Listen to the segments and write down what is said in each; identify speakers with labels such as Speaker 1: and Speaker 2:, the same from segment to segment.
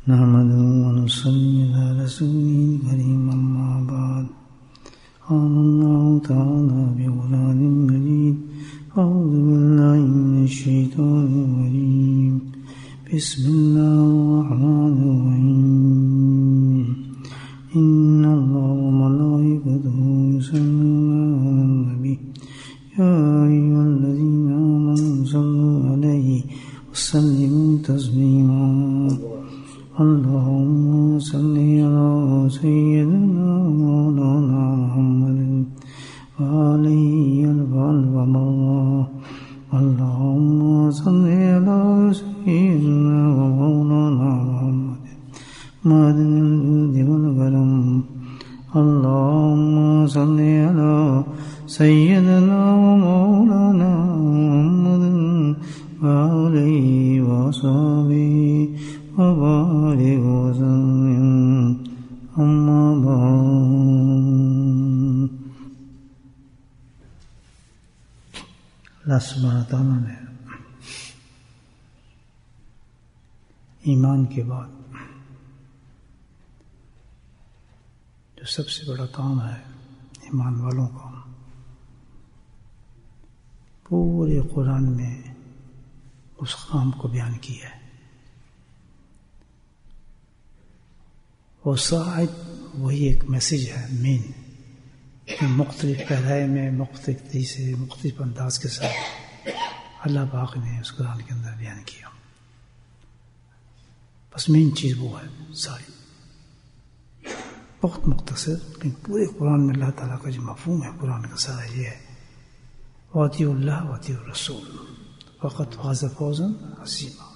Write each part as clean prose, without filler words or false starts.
Speaker 1: نحمده ونصلي على رسوله الكريم أما بعد قال الله تعالى بقرآن مجيد أعوذ بالله من الشيطان الرجيم بسم الله الرحمن الرحيم إن الله وملائكته يصلون على النبي يا أيها الذين آمنوا صلوا عليه وسلموا تسليما اللهم صل على سيدنا مولانا محمد وعليه الفضل ومرضاه اللهم صل على سيدنا مولانا محمد معدن الجود والكرم اللهم صل على سيدنا ومولانا محمد وعليه وصحبه وبارك وسلم أما بعد. اللہ سبحانہ تعالیٰ نے ایمان کے بعد جو سب سے بڑا کام ہے ایمان والوں کا، پورے قرآن میں اس کام کو بیان کیا ہے. وہ ساعد وہی ایک میسیج ہے مین، مختلف پہرائے میں مختلف سے مختلف انداز کے ساتھ اللہ پاک نے اس قرآن کے اندر بیان کیا. بس مین چیز وہ ہے، ساری بہت مختصر، لیکن پورے قرآن میں اللہ تعالیٰ کا جو مفہوم ہے قرآن کا سارا یہ ہے وَأَطِیعُوا اللَّهَ وَأَطِیعُوا الرَّسُولَ فَقَدْ فَازَ فَوْزًا عَظِیمًا.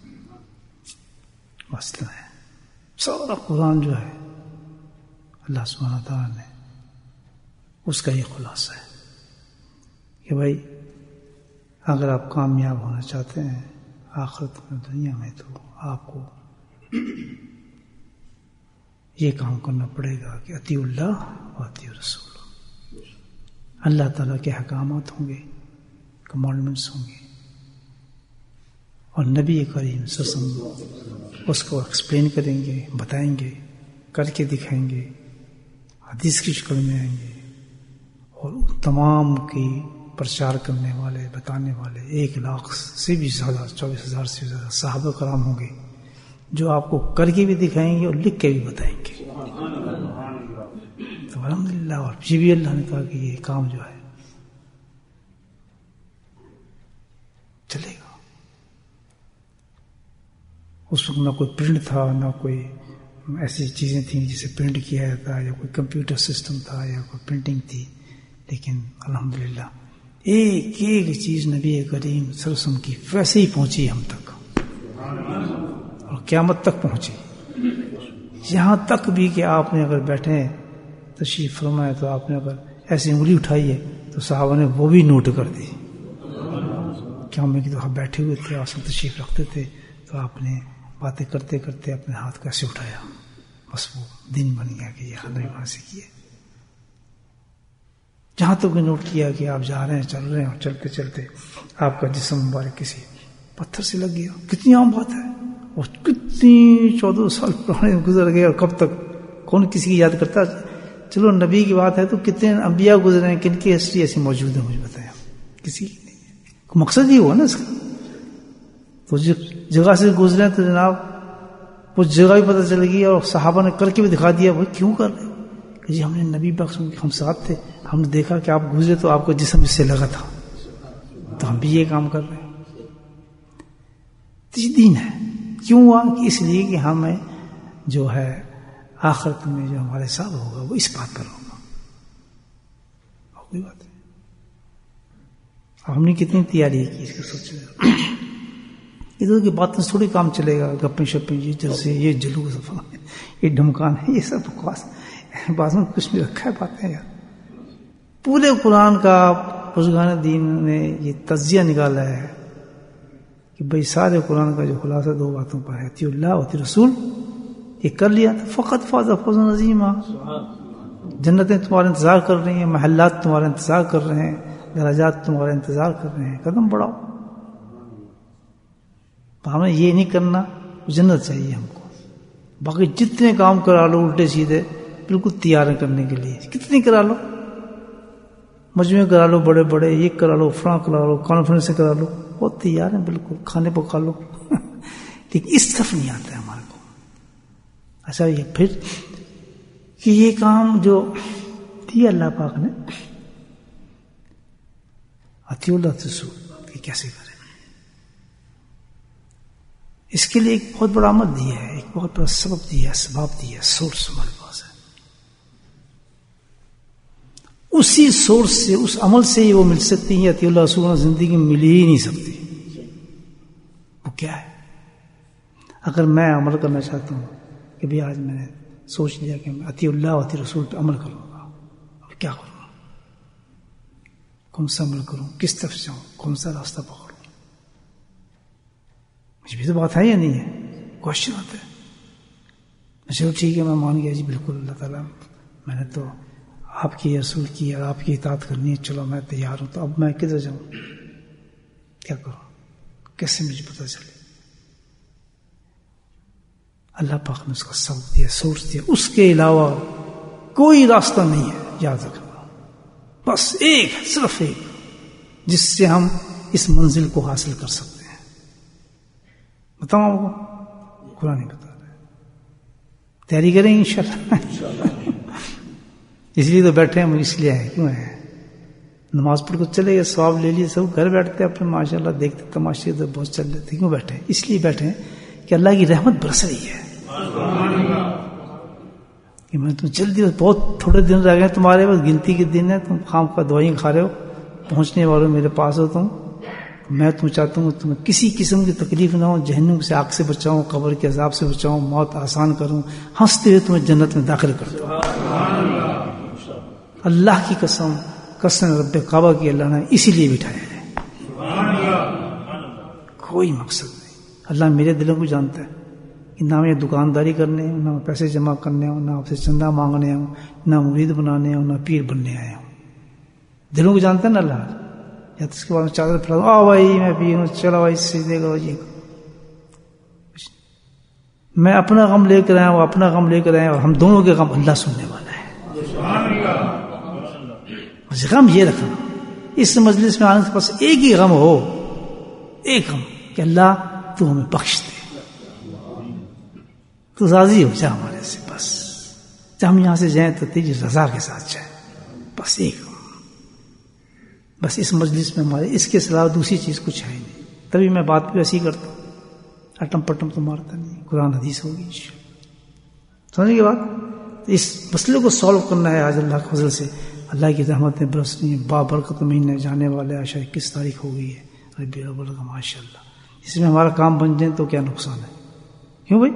Speaker 1: مسئلہ ہے سارا قرآن جو ہے اللہ سبحانہ تعالیٰ نے اس کا یہ خلاصہ ہے کہ بھائی اگر آپ کامیاب ہونا چاہتے ہیں آخرت میں دنیا میں، تو آپ کو یہ کام کرنا پڑے گا کہ اطیعوا اللہ و اطیعوا الرسول. اللہ تعالیٰ کے احکامات ہوں گے، کمانڈمنٹس ہوں گے، اور نبی کریم صلی اللہ علیہ وسلم اس کو ایکسپلین کریں گے، بتائیں گے، کر کے دکھائیں گے، حدیث کی شکل میں آئیں گے، اور تمام کی پرچار کرنے والے، بتانے والے 1,00,000 سے بھی زیادہ، 24,000 سے زیادہ صحابہ کرام ہوں گے جو آپ کو کر کے بھی دکھائیں گے اور لکھ کے بھی بتائیں گے. تو الحمدللہ. اور یہ بھی اللہ نے کہا کہ یہ کام جو ہے چلے گا. اس وقت نہ کوئی پرنٹ تھا، نہ کوئی ایسی چیزیں تھیں جسے پرنٹ کیا جاتا، یا کوئی کمپیوٹر سسٹم تھا، یا کوئی پرنٹنگ تھی. لیکن الحمدللہ ایک ایک چیز نبی کریم صلی اللہ علیہ وسلم کی ویسے ہی پہنچی ہم تک، اور قیامت تک پہنچی. یہاں تک بھی کہ آپ نے اگر بیٹھے تشریف فرمائے تو آپ نے اگر ایسی انگلی اٹھائی ہے تو صحابہ نے وہ بھی نوٹ کر دی. کیا میں کہ تو آپ بیٹھے ہوئے تھے، آپ تشریف رکھتے تھے، تو آپ نے باتیں کرتے کرتے اپنے ہاتھ کو ایسے اٹھایا، بس وہ دن بن گیا کہ یہ ہمیں وہاں سے کیے. جہاں تک نوٹ کیا کہ آپ جا رہے ہیں، چل رہے ہیں، اور چلتے چلتے آپ کا جسم مبارک کسی پتھر سے لگ گیا. کتنی عام بات ہے، اور کتنی 14 سال پرانے گزر گئے، اور کب تک کون کسی کی یاد کرتا. چلو نبی کی بات ہے تو کتنے انبیاء گزرے ہیں، کن کی ہسٹری ایسی موجود ہے مجھے بتائیں. کسی کی نہیں ہے. مقصد ہی ہوا نا اس کا. تو جس جگہ سے گزرے تو جناب وہ جگہ بھی پتہ چل گئی، اور صحابہ نے کر کے بھی دکھا دیا. وہ کیوں کر رہے کہ جی ہم نے نبی پاک ہم ساتھ تھے، ہم نے دیکھا کہ آپ گزرے تو آپ کا جسم اس سے لگا تھا، تو ہم بھی یہ کام کر رہے ہیں. یہ دین ہے. کیوں ہوا؟ اس لیے کہ ہمیں جو ہے آخرت میں جو ہمارے ساتھ ہوگا وہ اس بات پر ہوگا. اور کوئی بات نہیں. ہم نے کتنی تیاری کی اس کو سوچ رہے. ادھر کی باتیں تھوڑی کام چلے گا، گپیں شپیں، یہ جلسے، یہ جلوس، یہ ڈھمکان ہے، یہ سب بکواس. بعض میں کچھ بھی رکھا ہے باتیں یار. پورے قرآن کا بزرگان دین نے یہ تجزیہ نکالا ہے کہ بھئی سارے قرآن کا جو خلاصہ 2 باتوں پر ہے، اطیعوا اللہ و اطیعوا الرسول. یہ کر لیا تو فقط فاز فوزا عظیما. جنتیں تمہارا انتظار کر رہی ہیں، محلات تمہارا انتظار کر رہے ہیں، درجات تمہارا انتظار کر رہے ہیں. قدم بڑھاؤ. ہمیں یہ نہیں کرنا، جنت چاہیے ہم کو. باقی جتنے کام کرا لو الٹے سیدھے بالکل تیار ہیں کرنے کے لیے، کتنے کرا لو، مجموعے کرا لو بڑے بڑے، یہ کرا لو، فلاں کرا لو، کانفرنس کرا لو، وہ تیار ہیں بالکل، کھانے پکا لو لیکن اس طرف نہیں آتا ہے ہمارے کو۔ اچھا یہ پھر کہ یہ کام جو دیا اللہ پاک نے اطیع اللہ رسول، یہ کیسے کریں؟ اس کے لیے ایک بہت بڑا عمل دیا ہے، ایک بہت بڑا سبب دیا ہے، اسباب دیا ہے، سورس ہمارے پاس ہے۔ اسی سورس سے، اس عمل سے ہی وہ مل سکتی ہیں، اطیع اللہ رسول زندگی میں مل ہی نہیں سکتی۔ وہ کیا ہے؟ اگر میں عمل کرنا چاہتا ہوں کہ بھی آج میں نے سوچ لیا کہ میں اطیع اللہ اور اطیع رسول پہ عمل کروں گا، اب کیا کروں؟ کون سا عمل کروں؟ کس طرف جاؤں؟ کون سا راستہ پکڑوں؟ مجھے بھی تو بات ہے یا نہیں ہے؟ کوشچن آتا ہے۔ چلو ٹھیک ہے، میں مان گیا جی بالکل اللہ تعالیٰ میں نے تو آپ کی رسول کی اور آپ کی اطاعت کرنی ہے، چلو میں تیار ہوں، تو اب میں کدھر جاؤں؟ کیا کروں؟ کیسے مجھے پتہ چلے؟ اللہ پاک نے اس کا سبب دیا، سورس دیا، اس کے علاوہ کوئی راستہ نہیں ہے، یاد رکھنا۔ بس ایک ہے، صرف ایک، جس سے ہم اس منزل کو حاصل کر سکتے ہیں۔ بتاؤں آپ کو؟ قرآن نہیں بتا رہا ہے، تیاری کریں گے انشاءاللہ۔ اس لیے تو بیٹھے ہیں، اس لیے ہے، کیوں ہے؟ نماز پڑھ کر چلے گئے، ثواب لے لیے، سب گھر بیٹھتے اپنے ماشاءاللہ دیکھتے تماشے تو بہت چل رہے تھے، کیوں بیٹھے ہیں؟ اس لیے بیٹھے ہیں کہ اللہ کی رحمت برس رہی ہے کہ میں تم جلدی، بہت تھوڑے دن رہ گئے تمہارے بس، گنتی کے دن ہے، تم خام کا دوائیں کھا رہے ہو، پہنچنے والوں میرے پاس ہو تم، میں تم چاہتا ہوں تمہیں کسی قسم کی تکلیف نہ ہو، جہنم سے آگ سے بچاؤں، قبر کے عذاب سے بچاؤں، موت آسان کروں، ہنستے ہوئے تمہیں جنت میں داخل کر دوں۔ اللہ کی قسم، قسم رب کعبہ کی اللہ نے اسی لیے بٹھایا ہے، کوئی مقصد نہیں۔ اللہ میرے دلوں کو جانتا ہے کہ نہ میں دکانداری کرنے ہوں، نہ پیسے جمع کرنے ہوں، نہ آپ سے چندہ مانگنے ہوں، نہ مرید بنانے ہوں، نہ پیر بننے آئے ہوں۔ دلوں کو جانتا ہے نا اللہ۔ یا تو اس کے بعد میں چادر پھیلا دوں، آؤ بھائی میں پیر ہوں، چلو بھائی سجدے کرو، یہ میں اپنا غم لے کر آیا، وہ اپنا غم لے کر آئے، اور ہم دونوں کے غم اللہ سننے والا ہے۔ غم یہ رکھنا، اس مجلس میں آنے سے بس ایک ہی غم ہو، ایک غم کہ اللہ تو ہمیں بخش دے، تو راضی ہو جا ہمارے سے، بس جب ہم یہاں سے جائیں تو تیری رضا کے ساتھ جائیں، بس ایک غم۔ بس اس مجلس میں ہمارے اس کے سوا دوسری چیز کچھ ہے نہیں، تبھی میں بات بھی ایسی کرتا ہوں، اٹم پٹم تو مارتا نہیں، قرآن حدیث ہوگی سمجھنے کے بعد اس مسئلے کو سالو کرنا ہے۔ آج اللہ کے فضل سے اللہ کی رحمتیں برسنی ہیں، بابرکت مہینے جانے والے، آج 21 تاریخ ہو گئی ہے ربیع الاول کا، ماشاء اللہ۔ اس میں ہمارا کام بن جائے تو کیا نقصان ہے؟ کیوں بھائی؟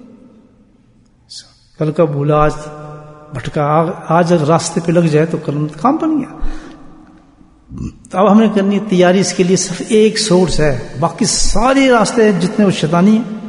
Speaker 1: کل کا بھولا آج بھٹکا، آج اگر راستے پہ لگ جائے تو کل کام بن گیا۔ تو اب ہمیں کرنی تیاری، اس کے لیے صرف ایک سورس ہے، باقی سارے راستے جتنے وہ شیطانی ہیں۔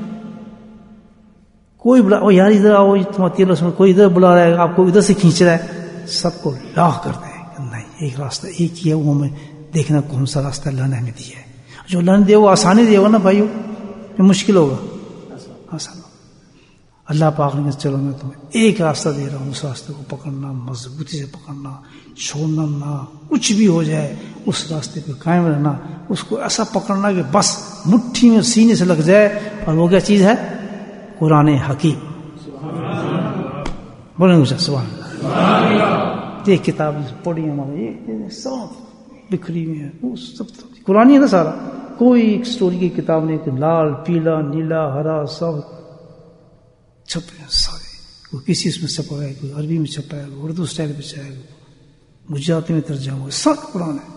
Speaker 1: کوئی بلا یار ادھر آؤ، کوئی ادھر بلا رہا ہے، آپ کو ادھر سے کھینچ رہا ہے، سب کو لاغ کر دیں۔ نہیں، ایک راستہ ایک ہی ہے، وہ ہمیں دیکھنا کون سا راستہ اللہ نے ہمیں دیا ہے۔ جو اللہ نے دیا وہ آسانی دے گا نا بھائیو، یہ مشکل ہوگا؟ آسان ہوگا۔ اللہ پاک نے چلو میں تمہیں ایک راستہ دے رہا ہوں، اس راستے کو پکڑنا، مضبوطی سے پکڑنا، چھوڑنا نہ، کچھ بھی ہو جائے اس راستے پہ قائم رہنا، اس کو ایسا پکڑنا کہ بس مٹھی میں سینے سے لگ جائے۔ اور وہ کیا چیز ہے؟ قرآن حکیم۔ بولیں گے سبحان اللہ۔ یہ کتاب پڑھی ہمارے، یہ سب بکھری ہوئی ہے، وہ سب قرآن ہے نا سارا، کوئی ایک سٹوری کی کتاب نہیں کہ لال پیلا نیلا ہرا سب چھپے ہیں سارے، کوئی کسی اس میں چھپا ہے، کوئی عربی میں چھپا ہے، اردو اسٹائل میں چھپا ہے، گجراتی میں ترجمہ ہوا، سب قرآن ہے۔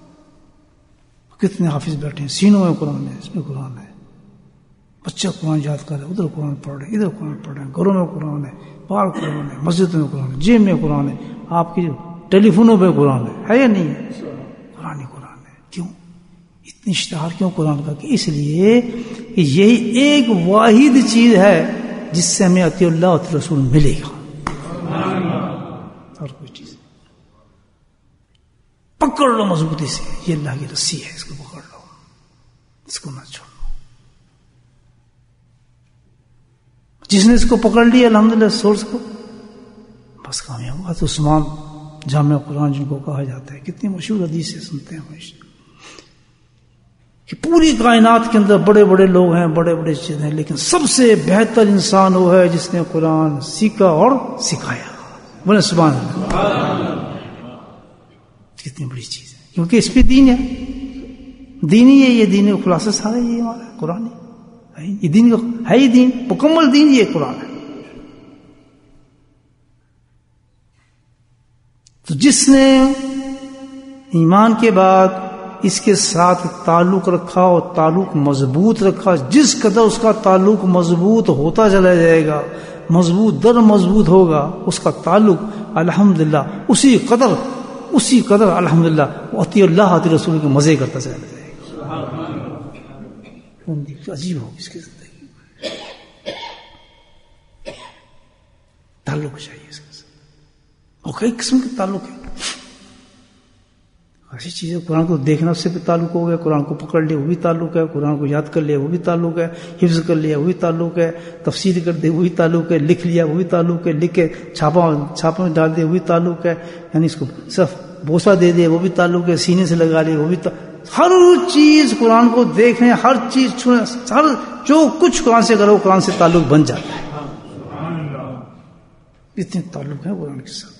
Speaker 1: کتنے حافظ بیٹھے ہیں، سینوں میں قرآن ہے، اس میں قرآن ہے۔ بچہ قرآن یاد کر رہے، ادھر قرآن پڑھ رہے، ادھر قرآن پڑھ رہے ہیں، گھروں میں قرآن ہے، باہر قرآن ہے، مسجد میں قرآن ہے، جیب میں قرآن ہے، آپ کی ٹیلی فونوں پہ قرآن ہے یا نہیں ہے؟ قرآن ہی قرآن ہے۔ کیوں اتنی اشتہار کیوں قرآن کا؟ کہ اس لیے کہ یہی ایک واحد چیز ہے جس سے ہمیں اطیع اللہ اور اطیع رسول ملے گا، اور کوئی چیز نہیں۔ پکڑ لو مضبوطی سے، یہ اللہ کی رسی ہے، اس کو پکڑ لو، اس کو نہ چھوڑو۔ جس نے اس کو پکڑ لیا الحمدللہ سورس کو، بس کامیاب ہوا. تو عثمان جامع قرآن جن کو کہا جاتا ہے، کتنی مشہور حدیث سے سنتے ہیں ہمیشہ کہ پوری کائنات کے اندر بڑے بڑے لوگ ہیں، بڑے بڑے چیزیں ہیں، لیکن سب سے بہتر انسان وہ ہے جس نے قرآن سیکھا اور سکھایا. بولے سبحان اللہ. کتنی بڑی چیز ہے، کیونکہ اس پہ دین ہے، دین ہی ہے، یہ دین کا خلاصہ سارا یہ ہمارا قرآن ہے، یہ دین کا ہے ہی دین، مکمل دین یہ قرآن ہے. تو جس نے ایمان کے بعد اس کے ساتھ تعلق رکھا اور تعلق مضبوط رکھا، جس قدر اس کا تعلق مضبوط ہوتا چلا جائے گا، مضبوط در مضبوط ہوگا اس کا تعلق، الحمدللہ اسی قدر الحمدللہ عطی اللہ عطی رسول کے مزے کرتا چلا جائے گا. عجیب ہوگی اس کی زندگی، تعلق چاہیے اس کے ساتھ. اور کئی قسم کے تعلق ہے، ایسی چیزیں. قرآن کو دیکھنا اس سے بھی تعلق ہو گیا، قرآن کو پکڑ لیا وہ بھی تعلق ہے، قرآن کو یاد کر لیا وہ بھی تعلق ہے، حفظ کر لیا وہ بھی تعلق ہے، تفسیر کر دے وہ بھی تعلق ہے، لکھ لیا وہ بھی تعلق ہے، لکھ کے چھاپا میں ڈال دے وہ بھی تعلق ہے، یعنی اس کو صرف بوسہ دے دے وہ بھی تعلق ہے، سینے سے لگا لے وہ بھی ہر چیز قرآن کو دیکھیں، ہر چیز چھوڑیں، ہر جو کچھ قرآن سے کرو قرآن سے تعلق بن جاتا ہے. اتنے تعلق ہے قرآن کے ساتھ.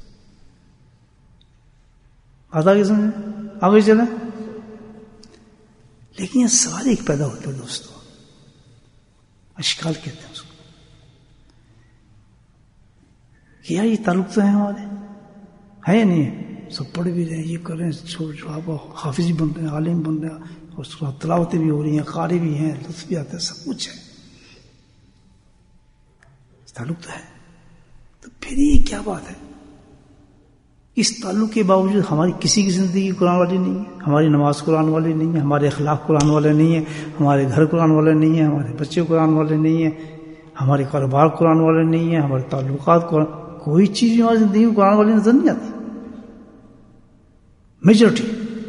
Speaker 1: آتا کہ سمجھے، آگے چلیں. لیکن یہ سوال ایک پیدا ہوتا ہے دوستو، اشکال کہتے ہیں اس کو، کیا یہ تعلق تو ہے ہمارے، ہے یا نہیں ہے؟ سب پڑھ بھی رہے ہیں، یہ کر رہے ہیں، چھوڑ حافظ بھی بن رہے ہیں، عالم بن رہے ہیں، اور تلاوتیں بھی ہو رہی ہیں، قاری بھی ہیں، لطف بھی آتا ہے، سب کچھ ہے، تعلق تو ہے. تو پھر یہ کیا بات ہے؟ اس تعلق کے باوجود ہماری کسی کی زندگی قرآن والی نہیں ہے، ہماری نماز قرآن والی نہیں ہے، ہمارے اخلاق قرآن والے نہیں ہیں، ہمارے گھر قرآن والے نہیں ہیں، ہمارے بچے قرآن والے نہیں ہیں، ہمارے کاروبار قرآن والے نہیں ہیں، ہمارے تعلقات قرآن، کوئی چیز ہماری زندگی میں قرآن والی نظر نہیں آتی. میجورٹی،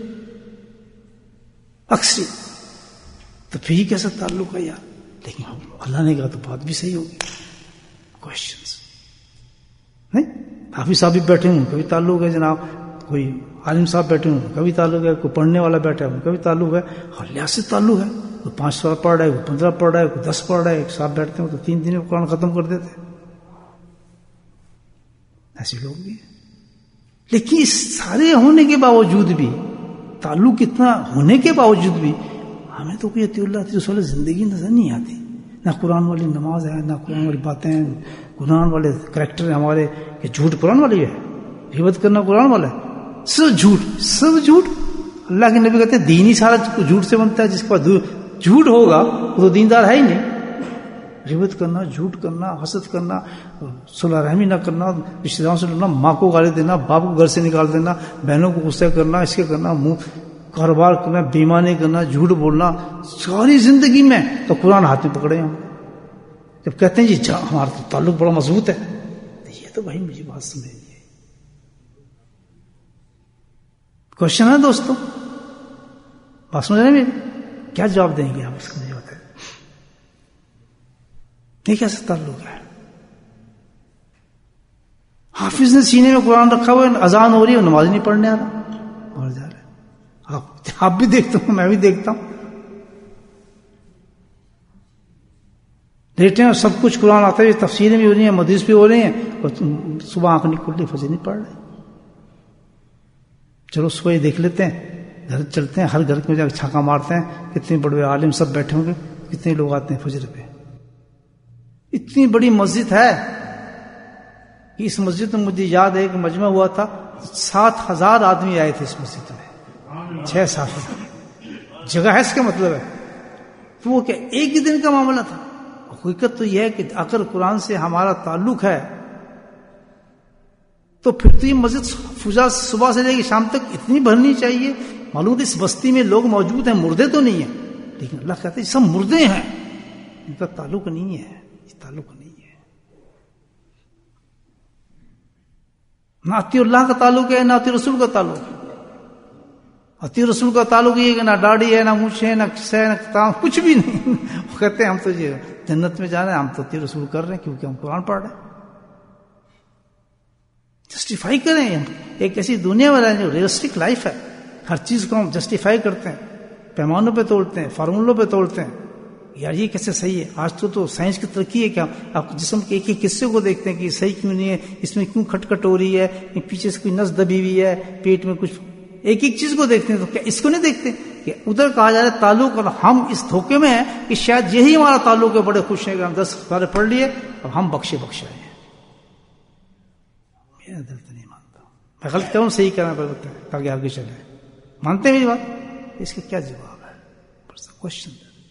Speaker 1: اکثریت. تو پھر ہی کیسا تعلق ہے یار؟ لیکن اللہ نے کہا تو بات بھی صحیح ہوگی. کوشچنس نہیں، حافظ صاحب بھی بیٹھے ہوں ان کا بھی تعلق ہے جناب، کوئی عالم صاحب بیٹھے ہوں ان کا بھی تعلق ہے، کوئی پڑھنے والا بیٹھا ہے ان کا بھی تعلق ہے، اور لحاظ سے تعلق ہے. کوئی 5 سال پڑھ رہا ہے، کوئی 15 پڑھ رہا ہے، کوئی 10 پڑھ رہا ہے. ایک صاحب بیٹھتے ہیں تو 3 دن میں قرآن ختم کر دیتے، ایسے لوگ بھی ہیں. لیکن اس سارے ہونے کے باوجود بھی، تعلق اتنا ہونے کے باوجود بھی ہمیں تو کوئی عطی اللہ عطی رسول زندگی نظر نہیں آتی. نہ قرآن والی نماز ہے، نہ قرآن والی باتیں ہیں، قرآن والے کریکٹر ہیں ہمارے، کہ جھوٹ قرآن والی ہے، غیبت کرنا قرآن والا ہے، سب جھوٹ. اللہ کے نبی کہتے ہیں دین ہی سارا جھوٹ سے بنتا ہے، جس کے بعد جھوٹ ہوگا وہ تو دیندار ہے ہی نہیں. غیبت کرنا، جھوٹ کرنا، حسد کرنا، صلح رحمی نہ کرنا، رشتہ داروں سے لڑنا، ماں کو گالی دینا، باپ کو گھر سے نکال دینا، بہنوں کو غصہ کرنا، اس کے کرنا، کاروبار کرنا، بیمانی کرنا، جھوٹ بولنا، ساری زندگی میں. تو قرآن ہاتھ میں پکڑے ہم جب کہتے ہیں جی ہمارا تو تعلق بڑا مضبوط ہے، تو یہ تو بھائی مجھے بات سمجھ نہیں ہے. کوشچن ہے دوستو، بات سمجھ رہے ہیں میری؟ کیا جواب دیں گے آپ اس کا؟ مجھے بتائیں یہ کیسا تعلق ہے؟ حافظ نے سینے میں قرآن رکھا ہوا ہے، اذان ہو رہی ہے، نماز نہیں پڑھنے آ رہا اور جا رہا ہے. آپ بھی دیکھتے ہوں، میں بھی دیکھتا ہوں، لیٹے ہیں سب کچھ قرآن آتا ہے، تفسیریں بھی ہو رہی ہیں، حدیث بھی ہو رہی ہیں، اور صبح آنکھ نہیں کھل رہی، فجر نہیں پڑھ رہے. چلو صبح دیکھ لیتے ہیں، گھر چلتے ہیں، ہر گھر میں جا کے چھاکا مارتے ہیں، کتنے بڑے عالم سب بیٹھے ہوں گے، کتنے لوگ آتے ہیں فجر پہ. اتنی بڑی مسجد ہے کہ اس مسجد میں مجھے یاد ہے کہ مجمع ہوا تھا، 7,000 آدمی آئے تھے اس مسجد میں، 6-7 جگہ ہے، اس کا مطلب ہے. تو وہ کیا ایک ہی دن کا معاملہ تھا؟ حقیقت تو یہ ہے کہ اگر قرآن سے ہمارا تعلق ہے تو پھر تو یہ مسجد فضا صبح سے لے کے شام تک اتنی بھرنی چاہیے. معلوم اس بستی میں لوگ موجود ہیں، مردے تو نہیں ہیں، لیکن اللہ کہتے ہیں سب مردے ہیں، ان کا تعلق نہیں ہے، یہ تعلق نہیں ہے. نہ عطی اللہ کا تعلق ہے، نہ عطی رسول کا تعلق ہے. اتی رسول کا تعلق یہ کہ نہ داڑھی ہے، نہ مونچھ ہے، نہ قصہ ہے، نہ کتاب، کچھ بھی نہیں. وہ کہتے ہیں ہم تو یہ جنت میں جا رہے ہیں، ہم تو اتی رسول کر رہے ہیں کیونکہ ہم قرآن پڑھ رہے ہیں. جسٹیفائی کریں. ایک ایسی دنیا میں رہیں جو ریئلسٹک لائف ہے، ہر چیز کو ہم جسٹیفائی کرتے ہیں، پیمانوں پہ تولتے ہیں، فارمولوں پہ تولتے ہیں. یار یہ کیسے صحیح ہے؟ آج تو سائنس کی ترقی ہے کہ آپ جسم کے ایک ایک حصے کو دیکھتے ہیں کہ صحیح کیوں نہیں ہے، اس میں کیوں کھٹ کھٹ ہو رہی ہے، پیچھے سے کوئی نس دبی ہوئی ہے، پیٹ میں کچھ، ایک ایک چیز کو دیکھتے ہیں. تو کیا اس کو نہیں دیکھتے کہ ادھر کہا جا رہا ہے تعلق، اور ہم اس دھوکے میں ہیں کہ شاید یہی ہمارا تعلق ہے. بڑے خوش ہیں کہ ہم 10 سارے پڑھ لیے اور ہم بخشے رہے ہیں. میرا دل تو نہیں مانتا. میں غلط کروں، صحیح کرنا پڑتا ہے تاکہ آگے چلے. مانتے ہیں میری بات؟ اس کا کیا جواب ہے؟ کوشچن.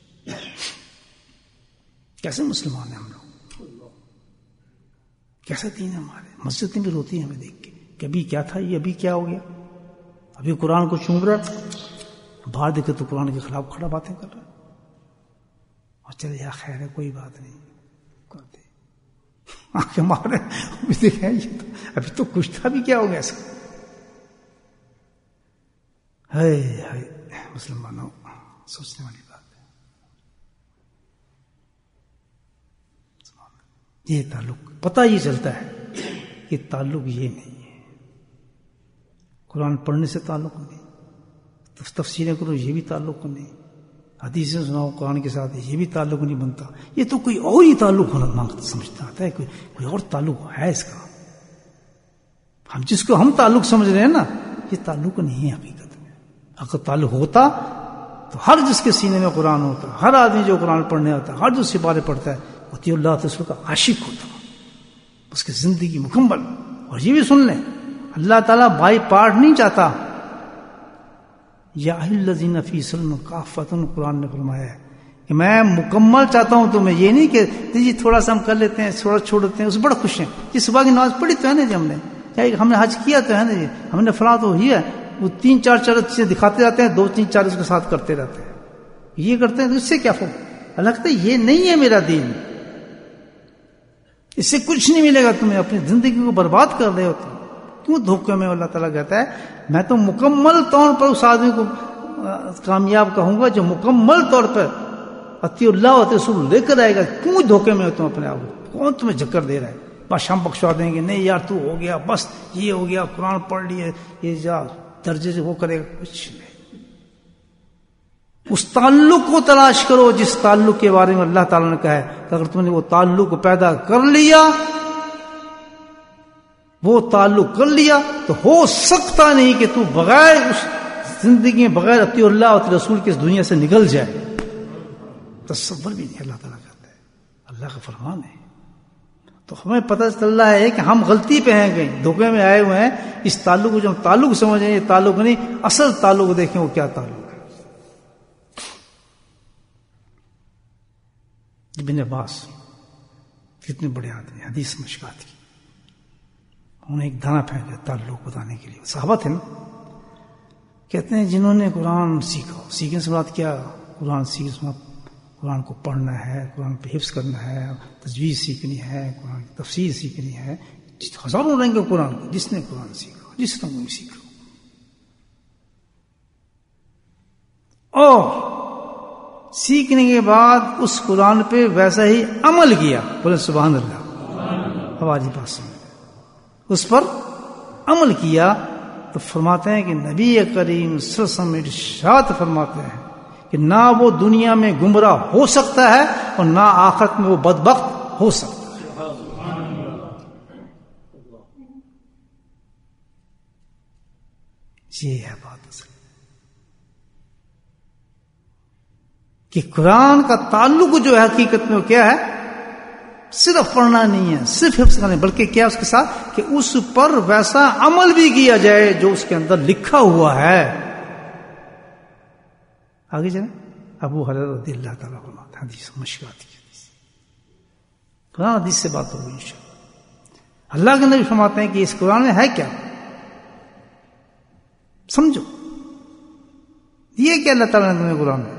Speaker 1: کیسے مسلمان ہیں ہم لوگ؟ کیسے دین ہے ہمارے؟ مسجدیں بھی روتی ہیں ہمیں دیکھ کے کہ ابھی کیا تھا یہ، ابھی کیا ہو گیا. ابھی قرآن کو چوم رہا، باہر دیکھے تو قرآن کے خلاف کھڑا باتیں کر رہا. اور چلے یا خیر ہے، کوئی بات نہیں کرتے. آنکھیں مارے ابھی دیکھیں، یہ تو ابھی تو کچھ تھا، ابھی کیا ہو گیا ایسا. ہے مسلمانوں، سوچنے والی بات ہے. یہ تعلق پتہ یہ چلتا ہے کہ تعلق یہ نہیں ہے. قرآن پڑھنے سے تعلق نہیں، تفسیریں کرو یہ بھی تعلق نہیں، حدیثیں سناؤ قرآن کے ساتھ یہ بھی تعلق نہیں بنتا. یہ تو کوئی اور ہی تعلق ہونا مانگتا سمجھتا آتا ہے، کوئی اور تعلق ہے اس کا. ہم جس کو ہم تعلق سمجھ رہے ہیں نا، یہ تعلق نہیں ہے حقیقت میں. اگر تعلق ہوتا تو ہر جس کے سینے میں قرآن ہوتا، ہر آدمی جو قرآن پڑھنے آتا، ہر جو سپارے پڑھتا ہے، اطیع اللہ رسول کا عاشق ہوتا، اس کی زندگی مکمل. اور یہ بھی سن لیں، اللہ تعالیٰ بائی پارٹ نہیں چاہتا. یا الذین فی سلم کافۃ، قرآن نے فرمایا ہے کہ میں مکمل چاہتا ہوں تمہیں. یہ نہیں کہ جی تھوڑا سا ہم کر لیتے ہیں، تھوڑا چھوڑ دیتے ہیں، اس بڑا خوش ہیں. جی صبح کی نماز پڑھی تو ہے نا جی، ہم نے حج کیا تو ہے نا جی، ہم نے فلاں تو ہی ہے. وہ 3-4 چیزیں دکھاتے جاتے ہیں، 2-3-4 اس کے ساتھ کرتے رہتے ہیں. یہ کرتے ہیں تو اس سے کیا فرق؟ اللہ کہتا ہے یہ نہیں ہے میرا دین، اس سے کچھ نہیں ملے گا تمہیں، اپنی زندگی کو برباد کر رہے ہو تم. کیوں دھوکے میں؟ اللہ تعالیٰ کہتا ہے میں تو مکمل طور پر اس آدمی کو کامیاب کہوں گا جو مکمل طور پر اطیع اللہ و اطیع رسول لے کر آئے گا. کیوں دھوکے میں ہو تم اپنے آپ کو؟ کون تمہیں جکر دے رہا ہے؟ بس ہم بخشوا دیں گے. نہیں یار تو ہو گیا، بس یہ ہو گیا، قرآن پڑھ لیے، یہ جا درجے سے وہ کرے گا. کچھ نہیں. اس تعلق کو تلاش کرو جس تعلق کے بارے میں اللہ تعالیٰ نے کہا ہے کہ اگر تم نے وہ تعلق پیدا کر لیا، وہ تعلق کر لیا، تو ہو سکتا نہیں کہ تو بغیر اس زندگی میں بغیر اطیع اللہ اور رسول کے اس دنیا سے نکل جائے. تصور بھی نہیں. اللہ تعالیٰ کہتا ہے، اللہ کا فرمان ہے. تو ہمیں پتہ چل رہا ہے کہ ہم غلطی پہ ہیں، کہیں دھوکے میں آئے ہوئے ہیں. اس تعلق کو جو ہم تعلق سمجھیں یہ تعلق نہیں، اصل تعلق دیکھیں وہ کیا تعلق ہے. ابن عباس کتنے بڑے آدمی، حدیث مشکات کی، انہیں ایک دانہ پھینک دیا تعلق بتانے کے لیے. صحابہ تھے نا، کہتے ہیں جنہوں نے قرآن سیکھا، سیکھنے سے بات کیا؟ قرآن سیکھنا، قرآن کو پڑھنا ہے، قرآن پہ حفظ کرنا ہے، تجوید سیکھنی ہے، قرآن کی تفسیر سیکھنی ہے. ہزاروں رہیں گے قرآن کو. جس نے قرآن سیکھا، جس نے وہ سیکھا، اور سیکھنے کے بعد اس قرآن پہ ویسا ہی عمل کیا. بولے سبحان اللہ. ہماری بات سن، اس پر عمل کیا. تو فرماتے ہیں کہ نبی کریم صلی اللہ علیہ وسلم ارشاد فرماتے ہیں کہ نہ وہ دنیا میں گمراہ ہو سکتا ہے اور نہ آخرت میں وہ بدبخت ہو سکتا ہے. یہ ہے بات اصل کہ قرآن کا تعلق جو ہے حقیقت میں وہ کیا ہے؟ صرف پڑھنا نہیں ہے، صرف حفظ کرنا، بلکہ کیا اس کے ساتھ کہ اس پر ویسا عمل بھی کیا جائے جو اس کے اندر لکھا ہوا ہے. آگے چلیں. ابو ہریرہ رضی اللہ تعالیٰ عنہ، حدیث مشکات کی حدیث، قرآن حدیث سے بات ہوگی انشاءاللہ. اللہ کے نبی فرماتے ہیں کہ اس قرآن میں ہے کیا؟ سمجھو یہ کہ اللہ تعالیٰ نے تمہیں قرآن میں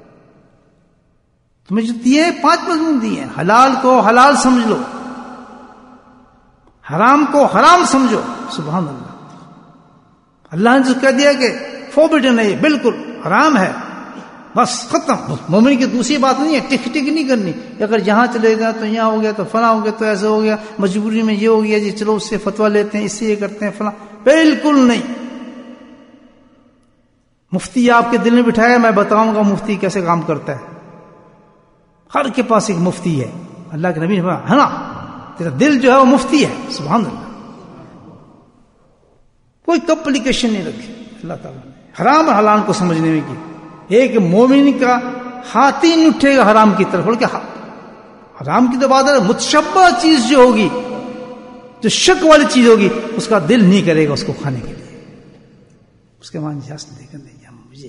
Speaker 1: تمہیں جو دیے ہیں 5 مضمون دیے ہیں. حلال کو حلال سمجھ لو، حرام کو حرام سمجھو. سبحان اللہ. اللہ نے جو کہہ دیا کہ فوربڈن ہے، بالکل حرام ہے، بس ختم. مومن کی دوسری بات نہیں ہے، ٹک ٹک نہیں کرنی. اگر یہاں چلے گا تو یہاں ہو گیا، تو فلاں ہو گیا، تو ایسا ہو گیا، مجبوری میں یہ ہو گیا جی چلو اس سے فتویٰ لیتے ہیں، اس سے یہ کرتے ہیں فلاں. بالکل نہیں. مفتی آپ کے دل میں بٹھایا، میں بتاؤں گا مفتی کیسے کام کرتا ہے. ہر کے پاس ایک مفتی ہے. اللہ کے نبی نے فرمایا ہے نا، تیرا دل جو ہے وہ مفتی ہے. سبحان اللہ. کوئی کمپلیکیشن نہیں رکھی اللہ تعالیٰ نے حرام اور حلال کو سمجھنے میں کی. ایک مومن کا ہاتھ ہی نہیں اٹھے گا حرام کی طرف. بلکہ حرام کی تو بات ہے، متشبہ چیز جو ہوگی، جو شک والی چیز ہوگی، اس کا دل نہیں کرے گا اس کو کھانے کے لیے. اس کے معنی اجازت دے کر نہیں مجھے